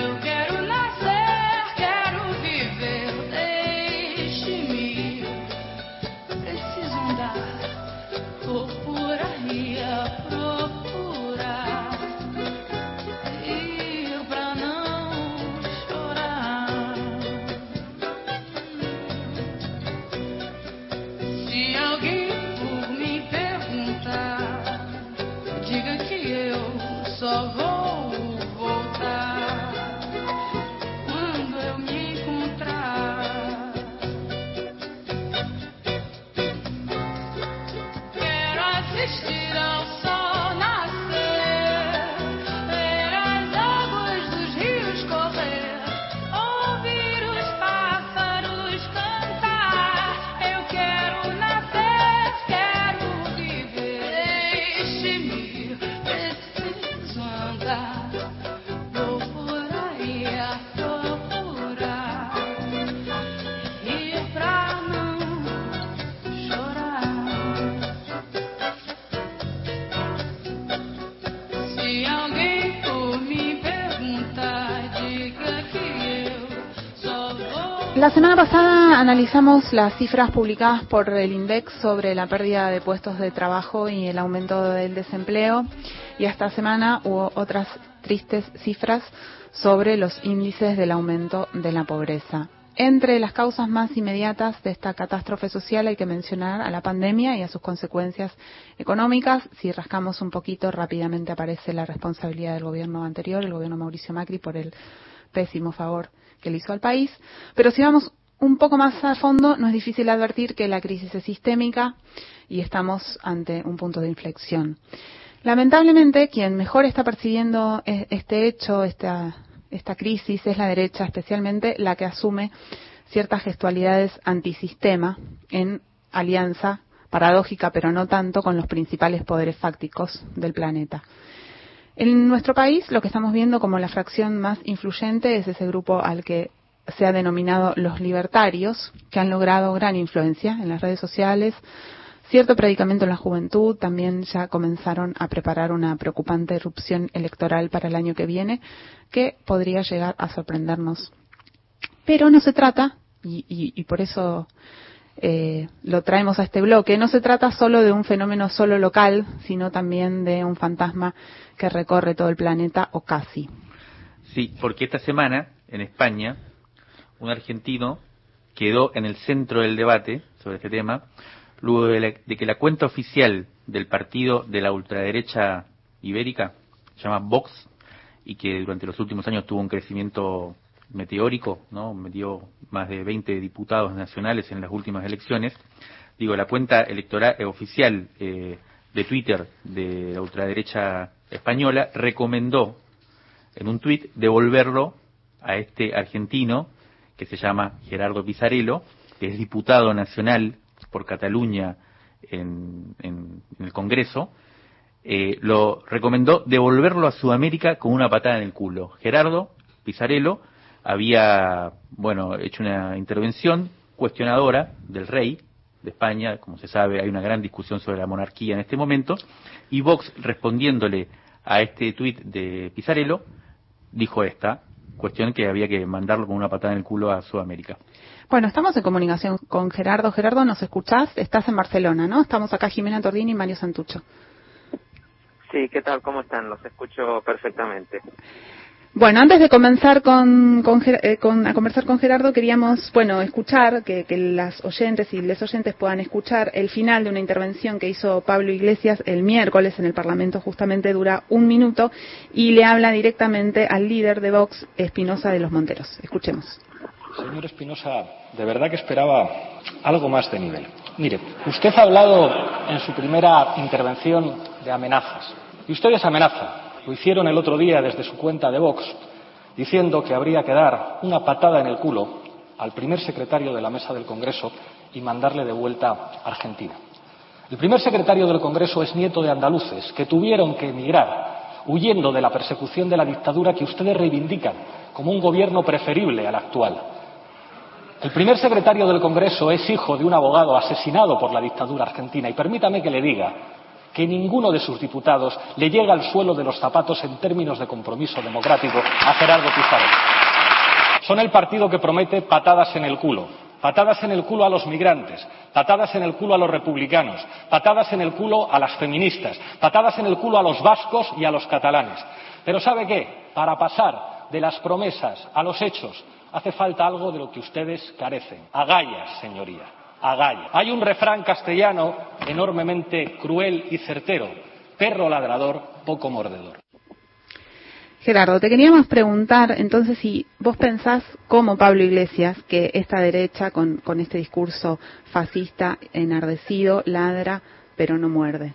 La semana pasada analizamos las cifras publicadas por el INDEC sobre la pérdida de puestos de trabajo y el aumento del desempleo, y esta semana hubo otras tristes cifras sobre los índices del aumento de la pobreza. Entre las causas más inmediatas de esta catástrofe social hay que mencionar a la pandemia y a sus consecuencias económicas. Si rascamos un poquito, rápidamente aparece la responsabilidad del gobierno anterior, el gobierno Mauricio Macri, por el pésimo favor que le hizo al país. Pero si vamos un poco más a fondo, no es difícil advertir que la crisis es sistémica y estamos ante un punto de inflexión. Lamentablemente, quien mejor está percibiendo este hecho, esta esta crisis, es la derecha, especialmente la que asume ciertas gestualidades antisistema en alianza paradójica, pero no tanto, con los principales poderes fácticos del planeta. En nuestro país, lo que estamos viendo como la fracción más influyente es ese grupo al que se ha denominado los libertarios, que han logrado gran influencia en las redes sociales, cierto predicamento en la juventud. También ya comenzaron a preparar una preocupante erupción electoral para el año que viene, que podría llegar a sorprendernos. Pero no se trata, y, y, y por eso eh, lo traemos a este bloque, no se trata solo de un fenómeno solo local, sino también de un fantasma que recorre todo el planeta, o casi. Sí, porque esta semana, en España, un argentino quedó en el centro del debate sobre este tema, luego de, la, de que la cuenta oficial del partido de la ultraderecha ibérica, se llama Vox, y que durante los últimos años tuvo un crecimiento meteórico, ¿no? Metió más de veinte diputados nacionales en las últimas elecciones. Digo, la cuenta electoral eh, oficial eh, de Twitter de la ultraderecha española recomendó en un tuit devolverlo a este argentino que se llama Gerardo Pisarello, que es diputado nacional por Cataluña en, en, en el Congreso. Eh, lo recomendó devolverlo a Sudamérica con una patada en el culo. Gerardo Pisarello había, bueno, hecho una intervención cuestionadora del rey de España. Como se sabe, hay una gran discusión sobre la monarquía en este momento, y Vox, respondiéndole a este tuit de Pisarello, dijo esta cuestión, que había que mandarlo con una patada en el culo a Sudamérica. Bueno, estamos en comunicación con Gerardo. Gerardo, ¿nos escuchás? Estás en Barcelona, ¿no? Estamos acá Jimena Tordini y Mario Santucho. Sí, ¿qué tal? ¿Cómo están? Los escucho perfectamente. Bueno, antes de comenzar con, con, eh, con, a conversar con Gerardo, queríamos, bueno, escuchar, que, que las oyentes y les oyentes puedan escuchar el final de una intervención que hizo Pablo Iglesias el miércoles en el Parlamento. Justamente dura un minuto y le habla directamente al líder de Vox, Espinosa de los Monteros. Escuchemos. Señor Espinosa, de verdad que esperaba algo más de nivel. Mire, usted ha hablado en su primera intervención de amenazas, y ustedes amenazan. Lo hicieron el otro día desde su cuenta de Vox, diciendo que habría que dar una patada en el culo al primer secretario de la mesa del Congreso y mandarle de vuelta a Argentina. El primer secretario del Congreso es nieto de andaluces que tuvieron que emigrar huyendo de la persecución de la dictadura que ustedes reivindican como un gobierno preferible al actual. El primer secretario del Congreso es hijo de un abogado asesinado por la dictadura argentina, y permítame que le diga que ninguno de sus diputados le llega al suelo de los zapatos en términos de compromiso democrático a Gerardo Pisarello. Son el partido que promete patadas en el culo, patadas en el culo a los migrantes, patadas en el culo a los republicanos, patadas en el culo a las feministas, patadas en el culo a los vascos y a los catalanes. Pero ¿sabe qué? Para pasar de las promesas a los hechos hace falta algo de lo que ustedes carecen: agallas, señoría. Agallas. Hay un refrán castellano enormemente cruel y certero: perro ladrador, poco mordedor. Gerardo, te queríamos preguntar entonces si vos pensás, como Pablo Iglesias, que esta derecha con, con este discurso fascista enardecido ladra pero no muerde.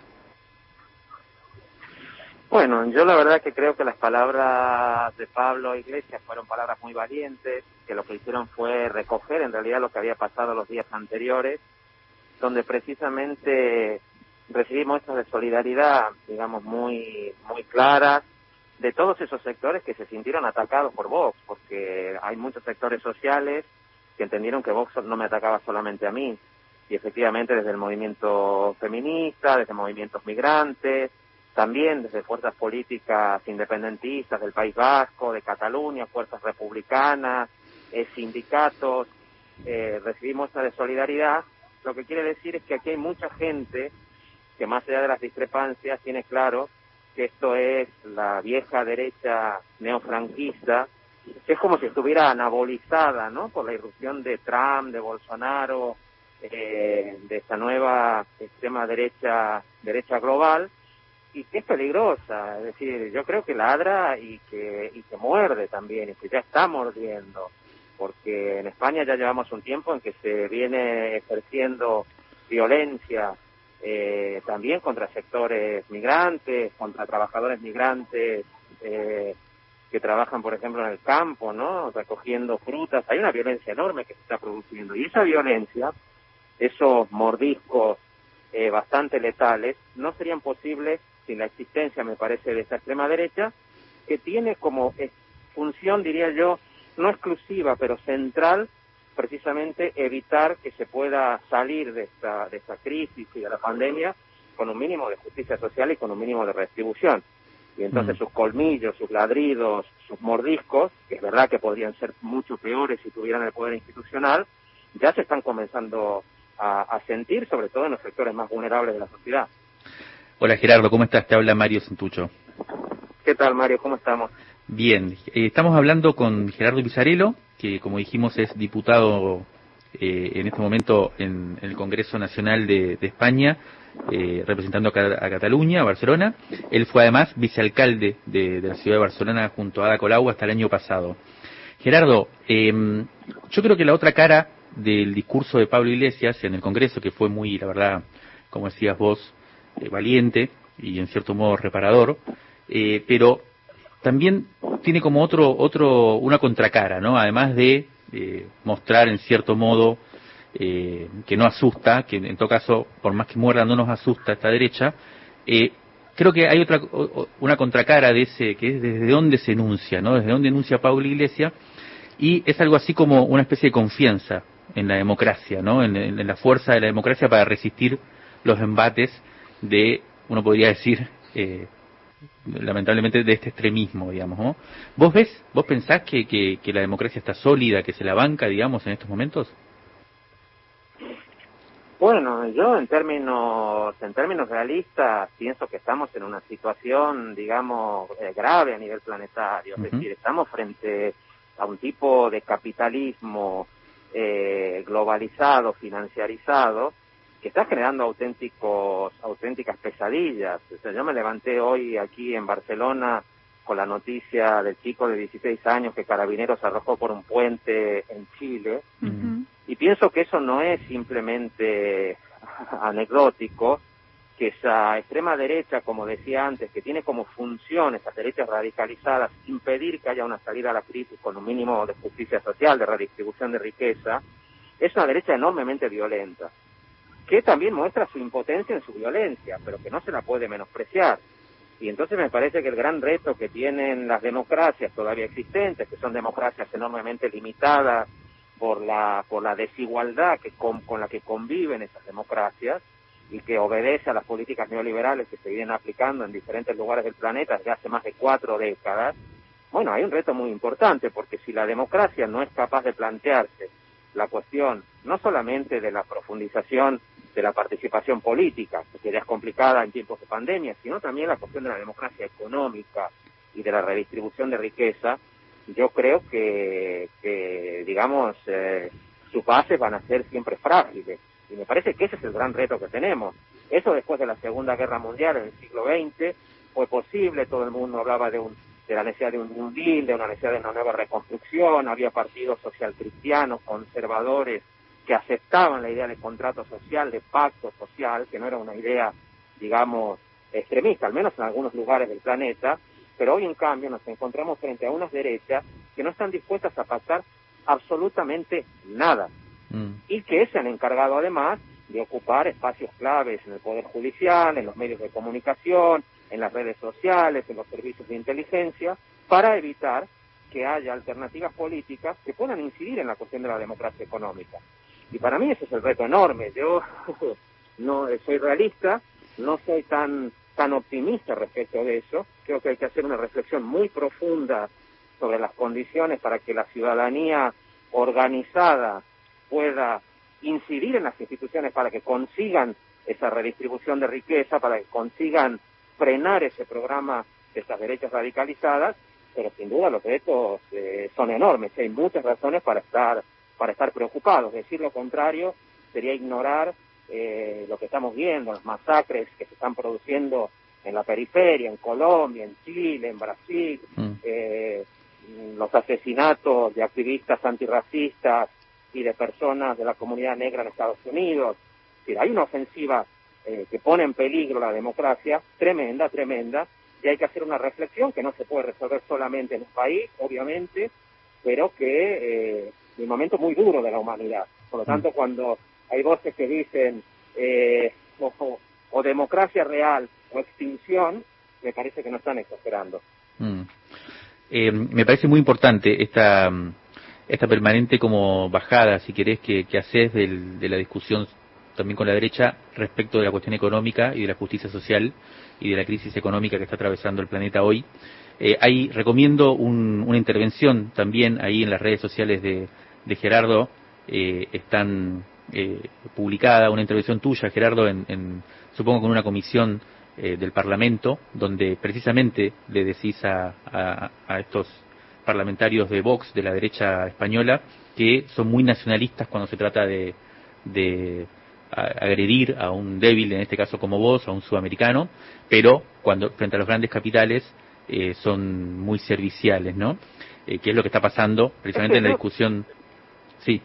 Bueno, yo la verdad que creo que las palabras de Pablo Iglesias fueron palabras muy valientes, que lo que hicieron fue recoger en realidad lo que había pasado los días anteriores, donde precisamente recibimos muestras de solidaridad, digamos, muy muy claras, de todos esos sectores que se sintieron atacados por Vox, porque hay muchos sectores sociales que entendieron que Vox no me atacaba solamente a mí, y efectivamente desde el movimiento feminista, desde movimientos migrantes, también desde fuerzas políticas independentistas del País Vasco, de Cataluña, fuerzas republicanas, eh, sindicatos, eh, recibimos esta de solidaridad, lo que quiere decir es que aquí hay mucha gente que más allá de las discrepancias tiene claro que esto es la vieja derecha neofranquista, que es como si estuviera anabolizada, ¿no?, por la irrupción de Trump, de Bolsonaro, eh, de esta nueva extrema derecha, derecha global, y que es peligrosa. Es decir, yo creo que ladra y que, y que muerde también, y que ya está mordiendo, porque en España ya llevamos un tiempo en que se viene ejerciendo violencia eh, también contra sectores migrantes, contra trabajadores migrantes eh, que trabajan, por ejemplo, en el campo, ¿no?, recogiendo frutas. Hay una violencia enorme que se está produciendo, y esa violencia, esos mordiscos eh, bastante letales, no serían posibles sin la existencia, me parece, de esta extrema derecha, que tiene como eh, función, diría yo, no exclusiva, pero central, precisamente evitar que se pueda salir de esta, de esta crisis y de la pandemia con un mínimo de justicia social y con un mínimo de redistribución. Y entonces mm. sus colmillos, sus ladridos, sus mordiscos, que es verdad que podrían ser mucho peores si tuvieran el poder institucional, ya se están comenzando a, a sentir, sobre todo en los sectores más vulnerables de la sociedad. Hola Gerardo, ¿cómo estás? Te habla Mario Santucho. ¿Qué tal, Mario? ¿Cómo estamos? Bien, eh, estamos hablando con Gerardo Pisarello, que como dijimos es diputado eh, en este momento en, en el Congreso Nacional de, de España, eh, representando a, a Cataluña, a Barcelona. Él fue además vicealcalde de, de la ciudad de Barcelona junto a Ada Colau hasta el año pasado. Gerardo, eh, yo creo que la otra cara del discurso de Pablo Iglesias en el Congreso, que fue muy, la verdad, como decías vos, eh, valiente y en cierto modo reparador, eh, pero también tiene como otro, otro, una contracara, ¿no? Además de eh, mostrar en cierto modo eh, que no asusta, que en todo caso, por más que muerda, no nos asusta esta derecha. Eh, creo que hay otra, una contracara de ese, que es desde dónde se enuncia, ¿no? Desde dónde enuncia Pablo Iglesias, y es algo así como una especie de confianza en la democracia, ¿no? En, en la fuerza de la democracia para resistir los embates de, uno podría decir, eh, lamentablemente de este extremismo, digamos, ¿no? ¿Vos ves, vos pensás que, que, que la democracia está sólida, que se la banca, digamos, en estos momentos? Bueno, yo en términos en términos realistas pienso que estamos en una situación, digamos, eh, grave a nivel planetario. Uh-huh. Es decir, estamos frente a un tipo de capitalismo eh, globalizado, financiarizado, que está generando auténticos, auténticas pesadillas. O sea, yo me levanté hoy aquí en Barcelona con la noticia del chico de dieciséis años que Carabineros arrojó por un puente en Chile, uh-huh. y pienso que eso no es simplemente anecdótico, que esa extrema derecha, como decía antes, que tiene como función esas derechas radicalizadas, impedir que haya una salida a la crisis con un mínimo de justicia social, de redistribución de riqueza, es una derecha enormemente violenta, que también muestra su impotencia en su violencia, pero que no se la puede menospreciar. Y entonces me parece que el gran reto que tienen las democracias todavía existentes, que son democracias enormemente limitadas por la por la desigualdad que con, con la que conviven esas democracias y que obedece a las políticas neoliberales que se vienen aplicando en diferentes lugares del planeta desde hace más de cuatro décadas, bueno, hay un reto muy importante, porque si la democracia no es capaz de plantearse la cuestión no solamente de la profundización de la participación política, que ya es complicada en tiempos de pandemia, sino también la cuestión de la democracia económica y de la redistribución de riqueza, yo creo que, que digamos, eh, sus bases van a ser siempre frágiles. Y me parece que ese es el gran reto que tenemos. Eso después de la Segunda Guerra Mundial, en el siglo veinte, fue posible, todo el mundo hablaba de un de la necesidad de un New Deal, de una necesidad de una nueva reconstrucción, había partidos social cristianos, conservadores, que aceptaban la idea de contrato social, de pacto social, que no era una idea, digamos, extremista, al menos en algunos lugares del planeta, pero hoy en cambio nos encontramos frente a unas derechas que no están dispuestas a pactar absolutamente nada, mm. y que se han encargado además de ocupar espacios claves en el Poder Judicial, en los medios de comunicación, en las redes sociales, en los servicios de inteligencia, para evitar que haya alternativas políticas que puedan incidir en la cuestión de la democracia económica. Y para mí ese es el reto enorme. Yo no soy realista, no soy tan tan optimista respecto de eso. Creo que hay que hacer una reflexión muy profunda sobre las condiciones para que la ciudadanía organizada pueda incidir en las instituciones para que consigan esa redistribución de riqueza, para que consigan frenar ese programa de estas derechas radicalizadas, pero sin duda los retos eh, son enormes. Hay muchas razones para estar para estar preocupados. Decir lo contrario sería ignorar eh, lo que estamos viendo, las masacres que se están produciendo en la periferia, en Colombia, en Chile, en Brasil, mm. eh, los asesinatos de activistas antirracistas y de personas de la comunidad negra en Estados Unidos. Es decir, hay una ofensiva eh, que pone en peligro la democracia tremenda, tremenda, y hay que hacer una reflexión que no se puede resolver solamente en un país, obviamente, pero que eh, es un momento muy duro de la humanidad. Por lo tanto, cuando hay voces que dicen eh, o, o democracia real o extinción, me parece que no están exagerando. Mm. Eh, me parece muy importante esta esta permanente como bajada, si querés, que, que haces del, de la discusión también con la derecha respecto de la cuestión económica y de la justicia social y de la crisis económica que está atravesando el planeta hoy. Eh, ahí recomiendo un, una intervención también ahí en las redes sociales de, de Gerardo, eh, están eh, publicada una intervención tuya, Gerardo, en, en supongo con una comisión eh, del Parlamento, donde precisamente le decís a, a, a estos parlamentarios de Vox, de la derecha española, que son muy nacionalistas cuando se trata de, de a, agredir a un débil, en este caso como vos, a un sudamericano, pero cuando frente a los grandes capitales eh, son muy serviciales, ¿no? Eh, que es lo que está pasando precisamente en la discusión. Sí.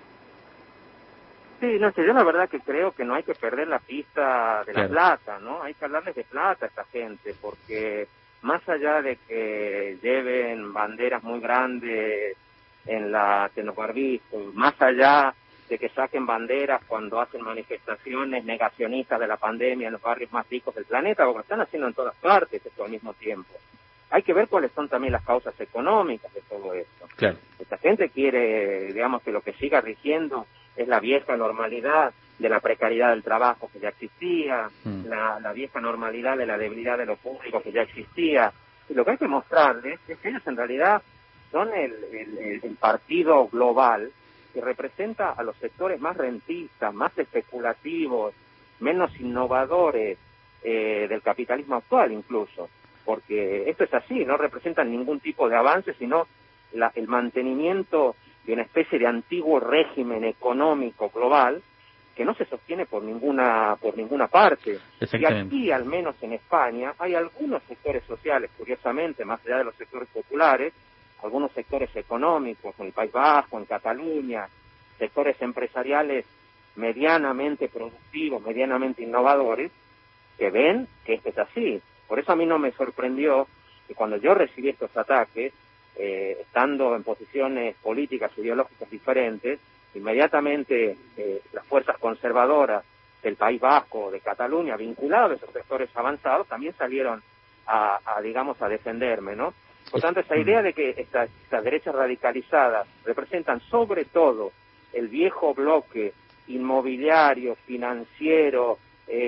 Sí, no sé, yo la verdad que creo que no hay que perder la pista de Claro. la plata, ¿no? Hay que hablarles de plata a esta gente, porque más allá de que lleven banderas muy grandes en la que nos visto, más allá de que saquen banderas cuando hacen manifestaciones negacionistas de la pandemia en los barrios más ricos del planeta, porque lo están haciendo en todas partes esto al mismo tiempo. Hay que ver cuáles son también las causas económicas de todo esto. Claro. Esta gente quiere, digamos, que lo que siga rigiendo es la vieja normalidad de la precariedad del trabajo que ya existía, mm. la, la vieja normalidad de la debilidad de lo público que ya existía. Y lo que hay que mostrarles es que ellos en realidad son el, el, el partido global que representa a los sectores más rentistas, más especulativos, menos innovadores eh, del capitalismo actual incluso. Porque esto es así, no representan ningún tipo de avance, sino la, el mantenimiento de una especie de antiguo régimen económico global que no se sostiene por ninguna por ninguna parte. Y aquí, al menos en España, hay algunos sectores sociales, curiosamente, más allá de los sectores populares, algunos sectores económicos, en el País Vasco, en Cataluña, sectores empresariales medianamente productivos, medianamente innovadores, que ven que esto es así. Por eso a mí no me sorprendió que cuando yo recibí estos ataques, eh, estando en posiciones políticas, ideológicas diferentes, inmediatamente eh, las fuerzas conservadoras del País Vasco, de Cataluña, vinculadas a esos sectores avanzados, también salieron a, a digamos, a defenderme, ¿no? Por tanto, esa idea de que estas, estas derechas radicalizadas representan sobre todo el viejo bloque inmobiliario, financiero,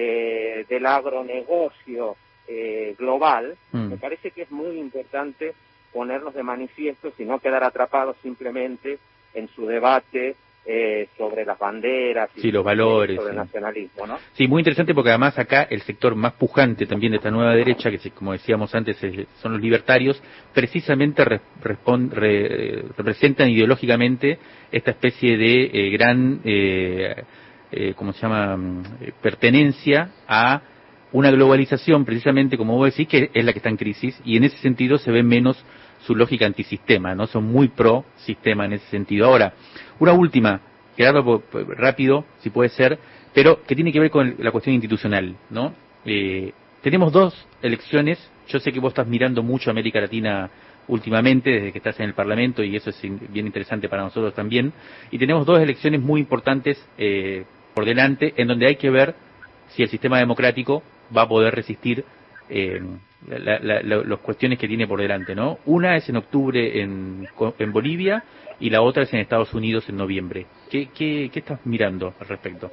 eh, del agronegocio, Eh, global, mm. me parece que es muy importante ponerlos de manifiesto y no quedar atrapados simplemente en su debate eh, sobre las banderas y sí, los valores, sobre sí. el nacionalismo, ¿no? Sí, muy interesante porque además acá el sector más pujante también de esta nueva derecha, que como decíamos antes son los libertarios, precisamente re, respond, re, representan ideológicamente esta especie de eh, gran, eh, eh, ¿cómo se llama?, pertenencia a una globalización, precisamente como vos decís, que es la que está en crisis, y en ese sentido se ve menos su lógica antisistema, ¿no? Son muy pro sistema en ese sentido. Ahora, una última, Gerardo, rápido, si puede ser, pero que tiene que ver con la cuestión institucional, ¿no? Eh, tenemos dos elecciones, yo sé que vos estás mirando mucho a América Latina últimamente, desde que estás en el Parlamento, y eso es bien interesante para nosotros también, y tenemos dos elecciones muy importantes eh, por delante, en donde hay que ver si el sistema democrático va a poder resistir eh, la, la, la, las cuestiones que tiene por delante, ¿no? Una es en octubre en, en Bolivia y la otra es en Estados Unidos en noviembre. ¿Qué, qué, qué estás mirando al respecto?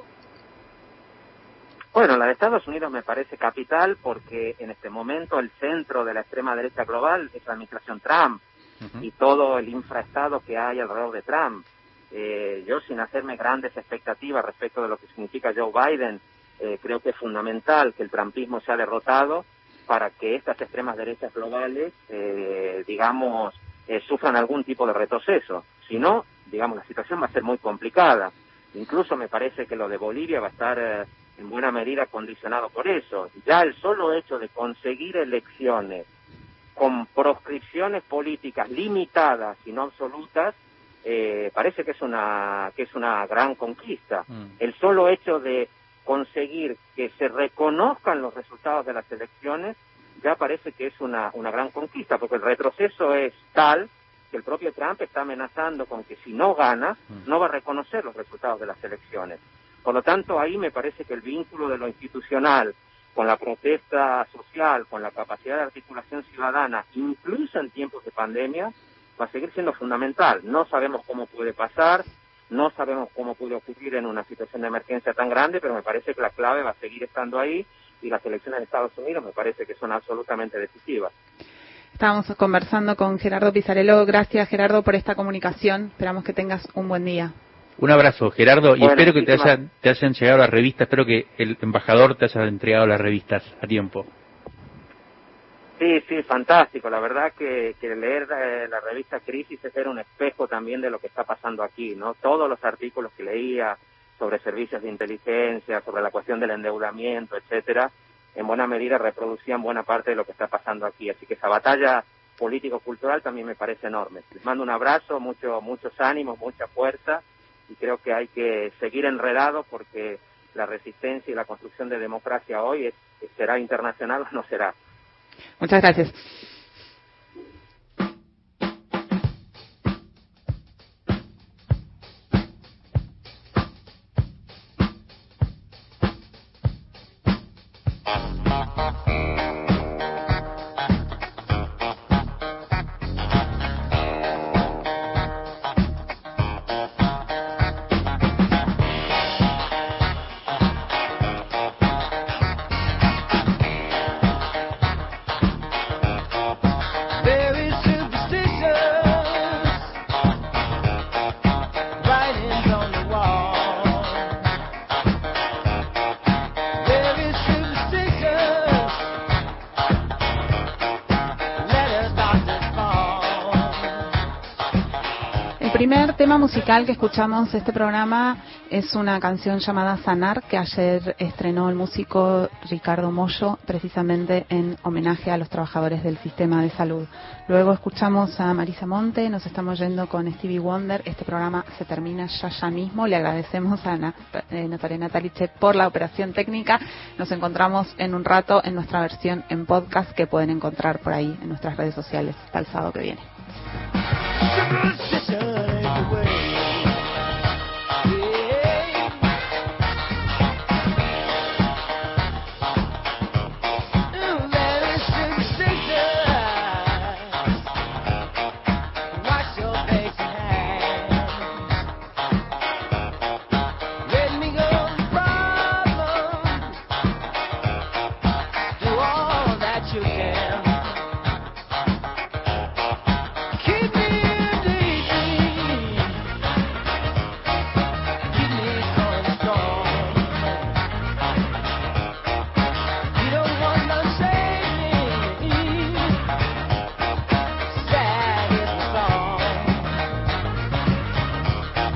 Bueno, la de Estados Unidos me parece capital porque en este momento el centro de la extrema derecha global es la administración Trump uh-huh. y todo el infraestado que hay alrededor de Trump. eh, yo sin hacerme grandes expectativas respecto de lo que significa Joe Biden, eh, creo que es fundamental que el trumpismo sea derrotado para que estas extremas derechas globales, eh, digamos, eh, sufran algún tipo de retroceso. Si no, digamos, la situación va a ser muy complicada. Incluso me parece que lo de Bolivia va a estar eh, en buena medida condicionado por eso. Ya el solo hecho de conseguir elecciones con proscripciones políticas limitadas y no absolutas, eh, parece que es una que es una gran conquista. Mm. El solo hecho de conseguir que se reconozcan los resultados de las elecciones ya parece que es una, una gran conquista, porque el retroceso es tal que el propio Trump está amenazando con que si no gana, no va a reconocer los resultados de las elecciones. Por lo tanto, ahí me parece que el vínculo de lo institucional con la protesta social, con la capacidad de articulación ciudadana, incluso en tiempos de pandemia, va a seguir siendo fundamental. No sabemos cómo puede pasar, no sabemos cómo puede ocurrir en una situación de emergencia tan grande, pero me parece que la clave va a seguir estando ahí y las elecciones de Estados Unidos me parece que son absolutamente decisivas. Estábamos conversando con Gerardo Pisarello. Gracias, Gerardo, por esta comunicación. Esperamos que tengas un buen día. Un abrazo, Gerardo, y bueno, espero que te, haya, te hayan llegado las revistas, espero que el embajador te haya entregado las revistas a tiempo. Sí, sí, fantástico. La verdad que, que leer eh, la revista Crisis es ver un espejo también de lo que está pasando aquí, ¿no? Todos los artículos que leía sobre servicios de inteligencia, sobre la cuestión del endeudamiento, etcétera, en buena medida reproducían buena parte de lo que está pasando aquí. Así que esa batalla político-cultural también me parece enorme. Les mando un abrazo, mucho, muchos ánimos, mucha fuerza, y creo que hay que seguir enredados porque la resistencia y la construcción de democracia hoy es, será internacional o no será. Muchas gracias. El primer tema musical que escuchamos este programa es una canción llamada Sanar, que ayer estrenó el músico Ricardo Mollo, precisamente en homenaje a los trabajadores del sistema de salud. Luego escuchamos a Marisa Monte, nos estamos yendo con Stevie Wonder. Este programa se termina ya ya mismo. Le agradecemos a Nat- eh, Natalia Nataliche por la operación técnica. Nos encontramos en un rato en nuestra versión en podcast que pueden encontrar por ahí en nuestras redes sociales hasta el sábado que viene.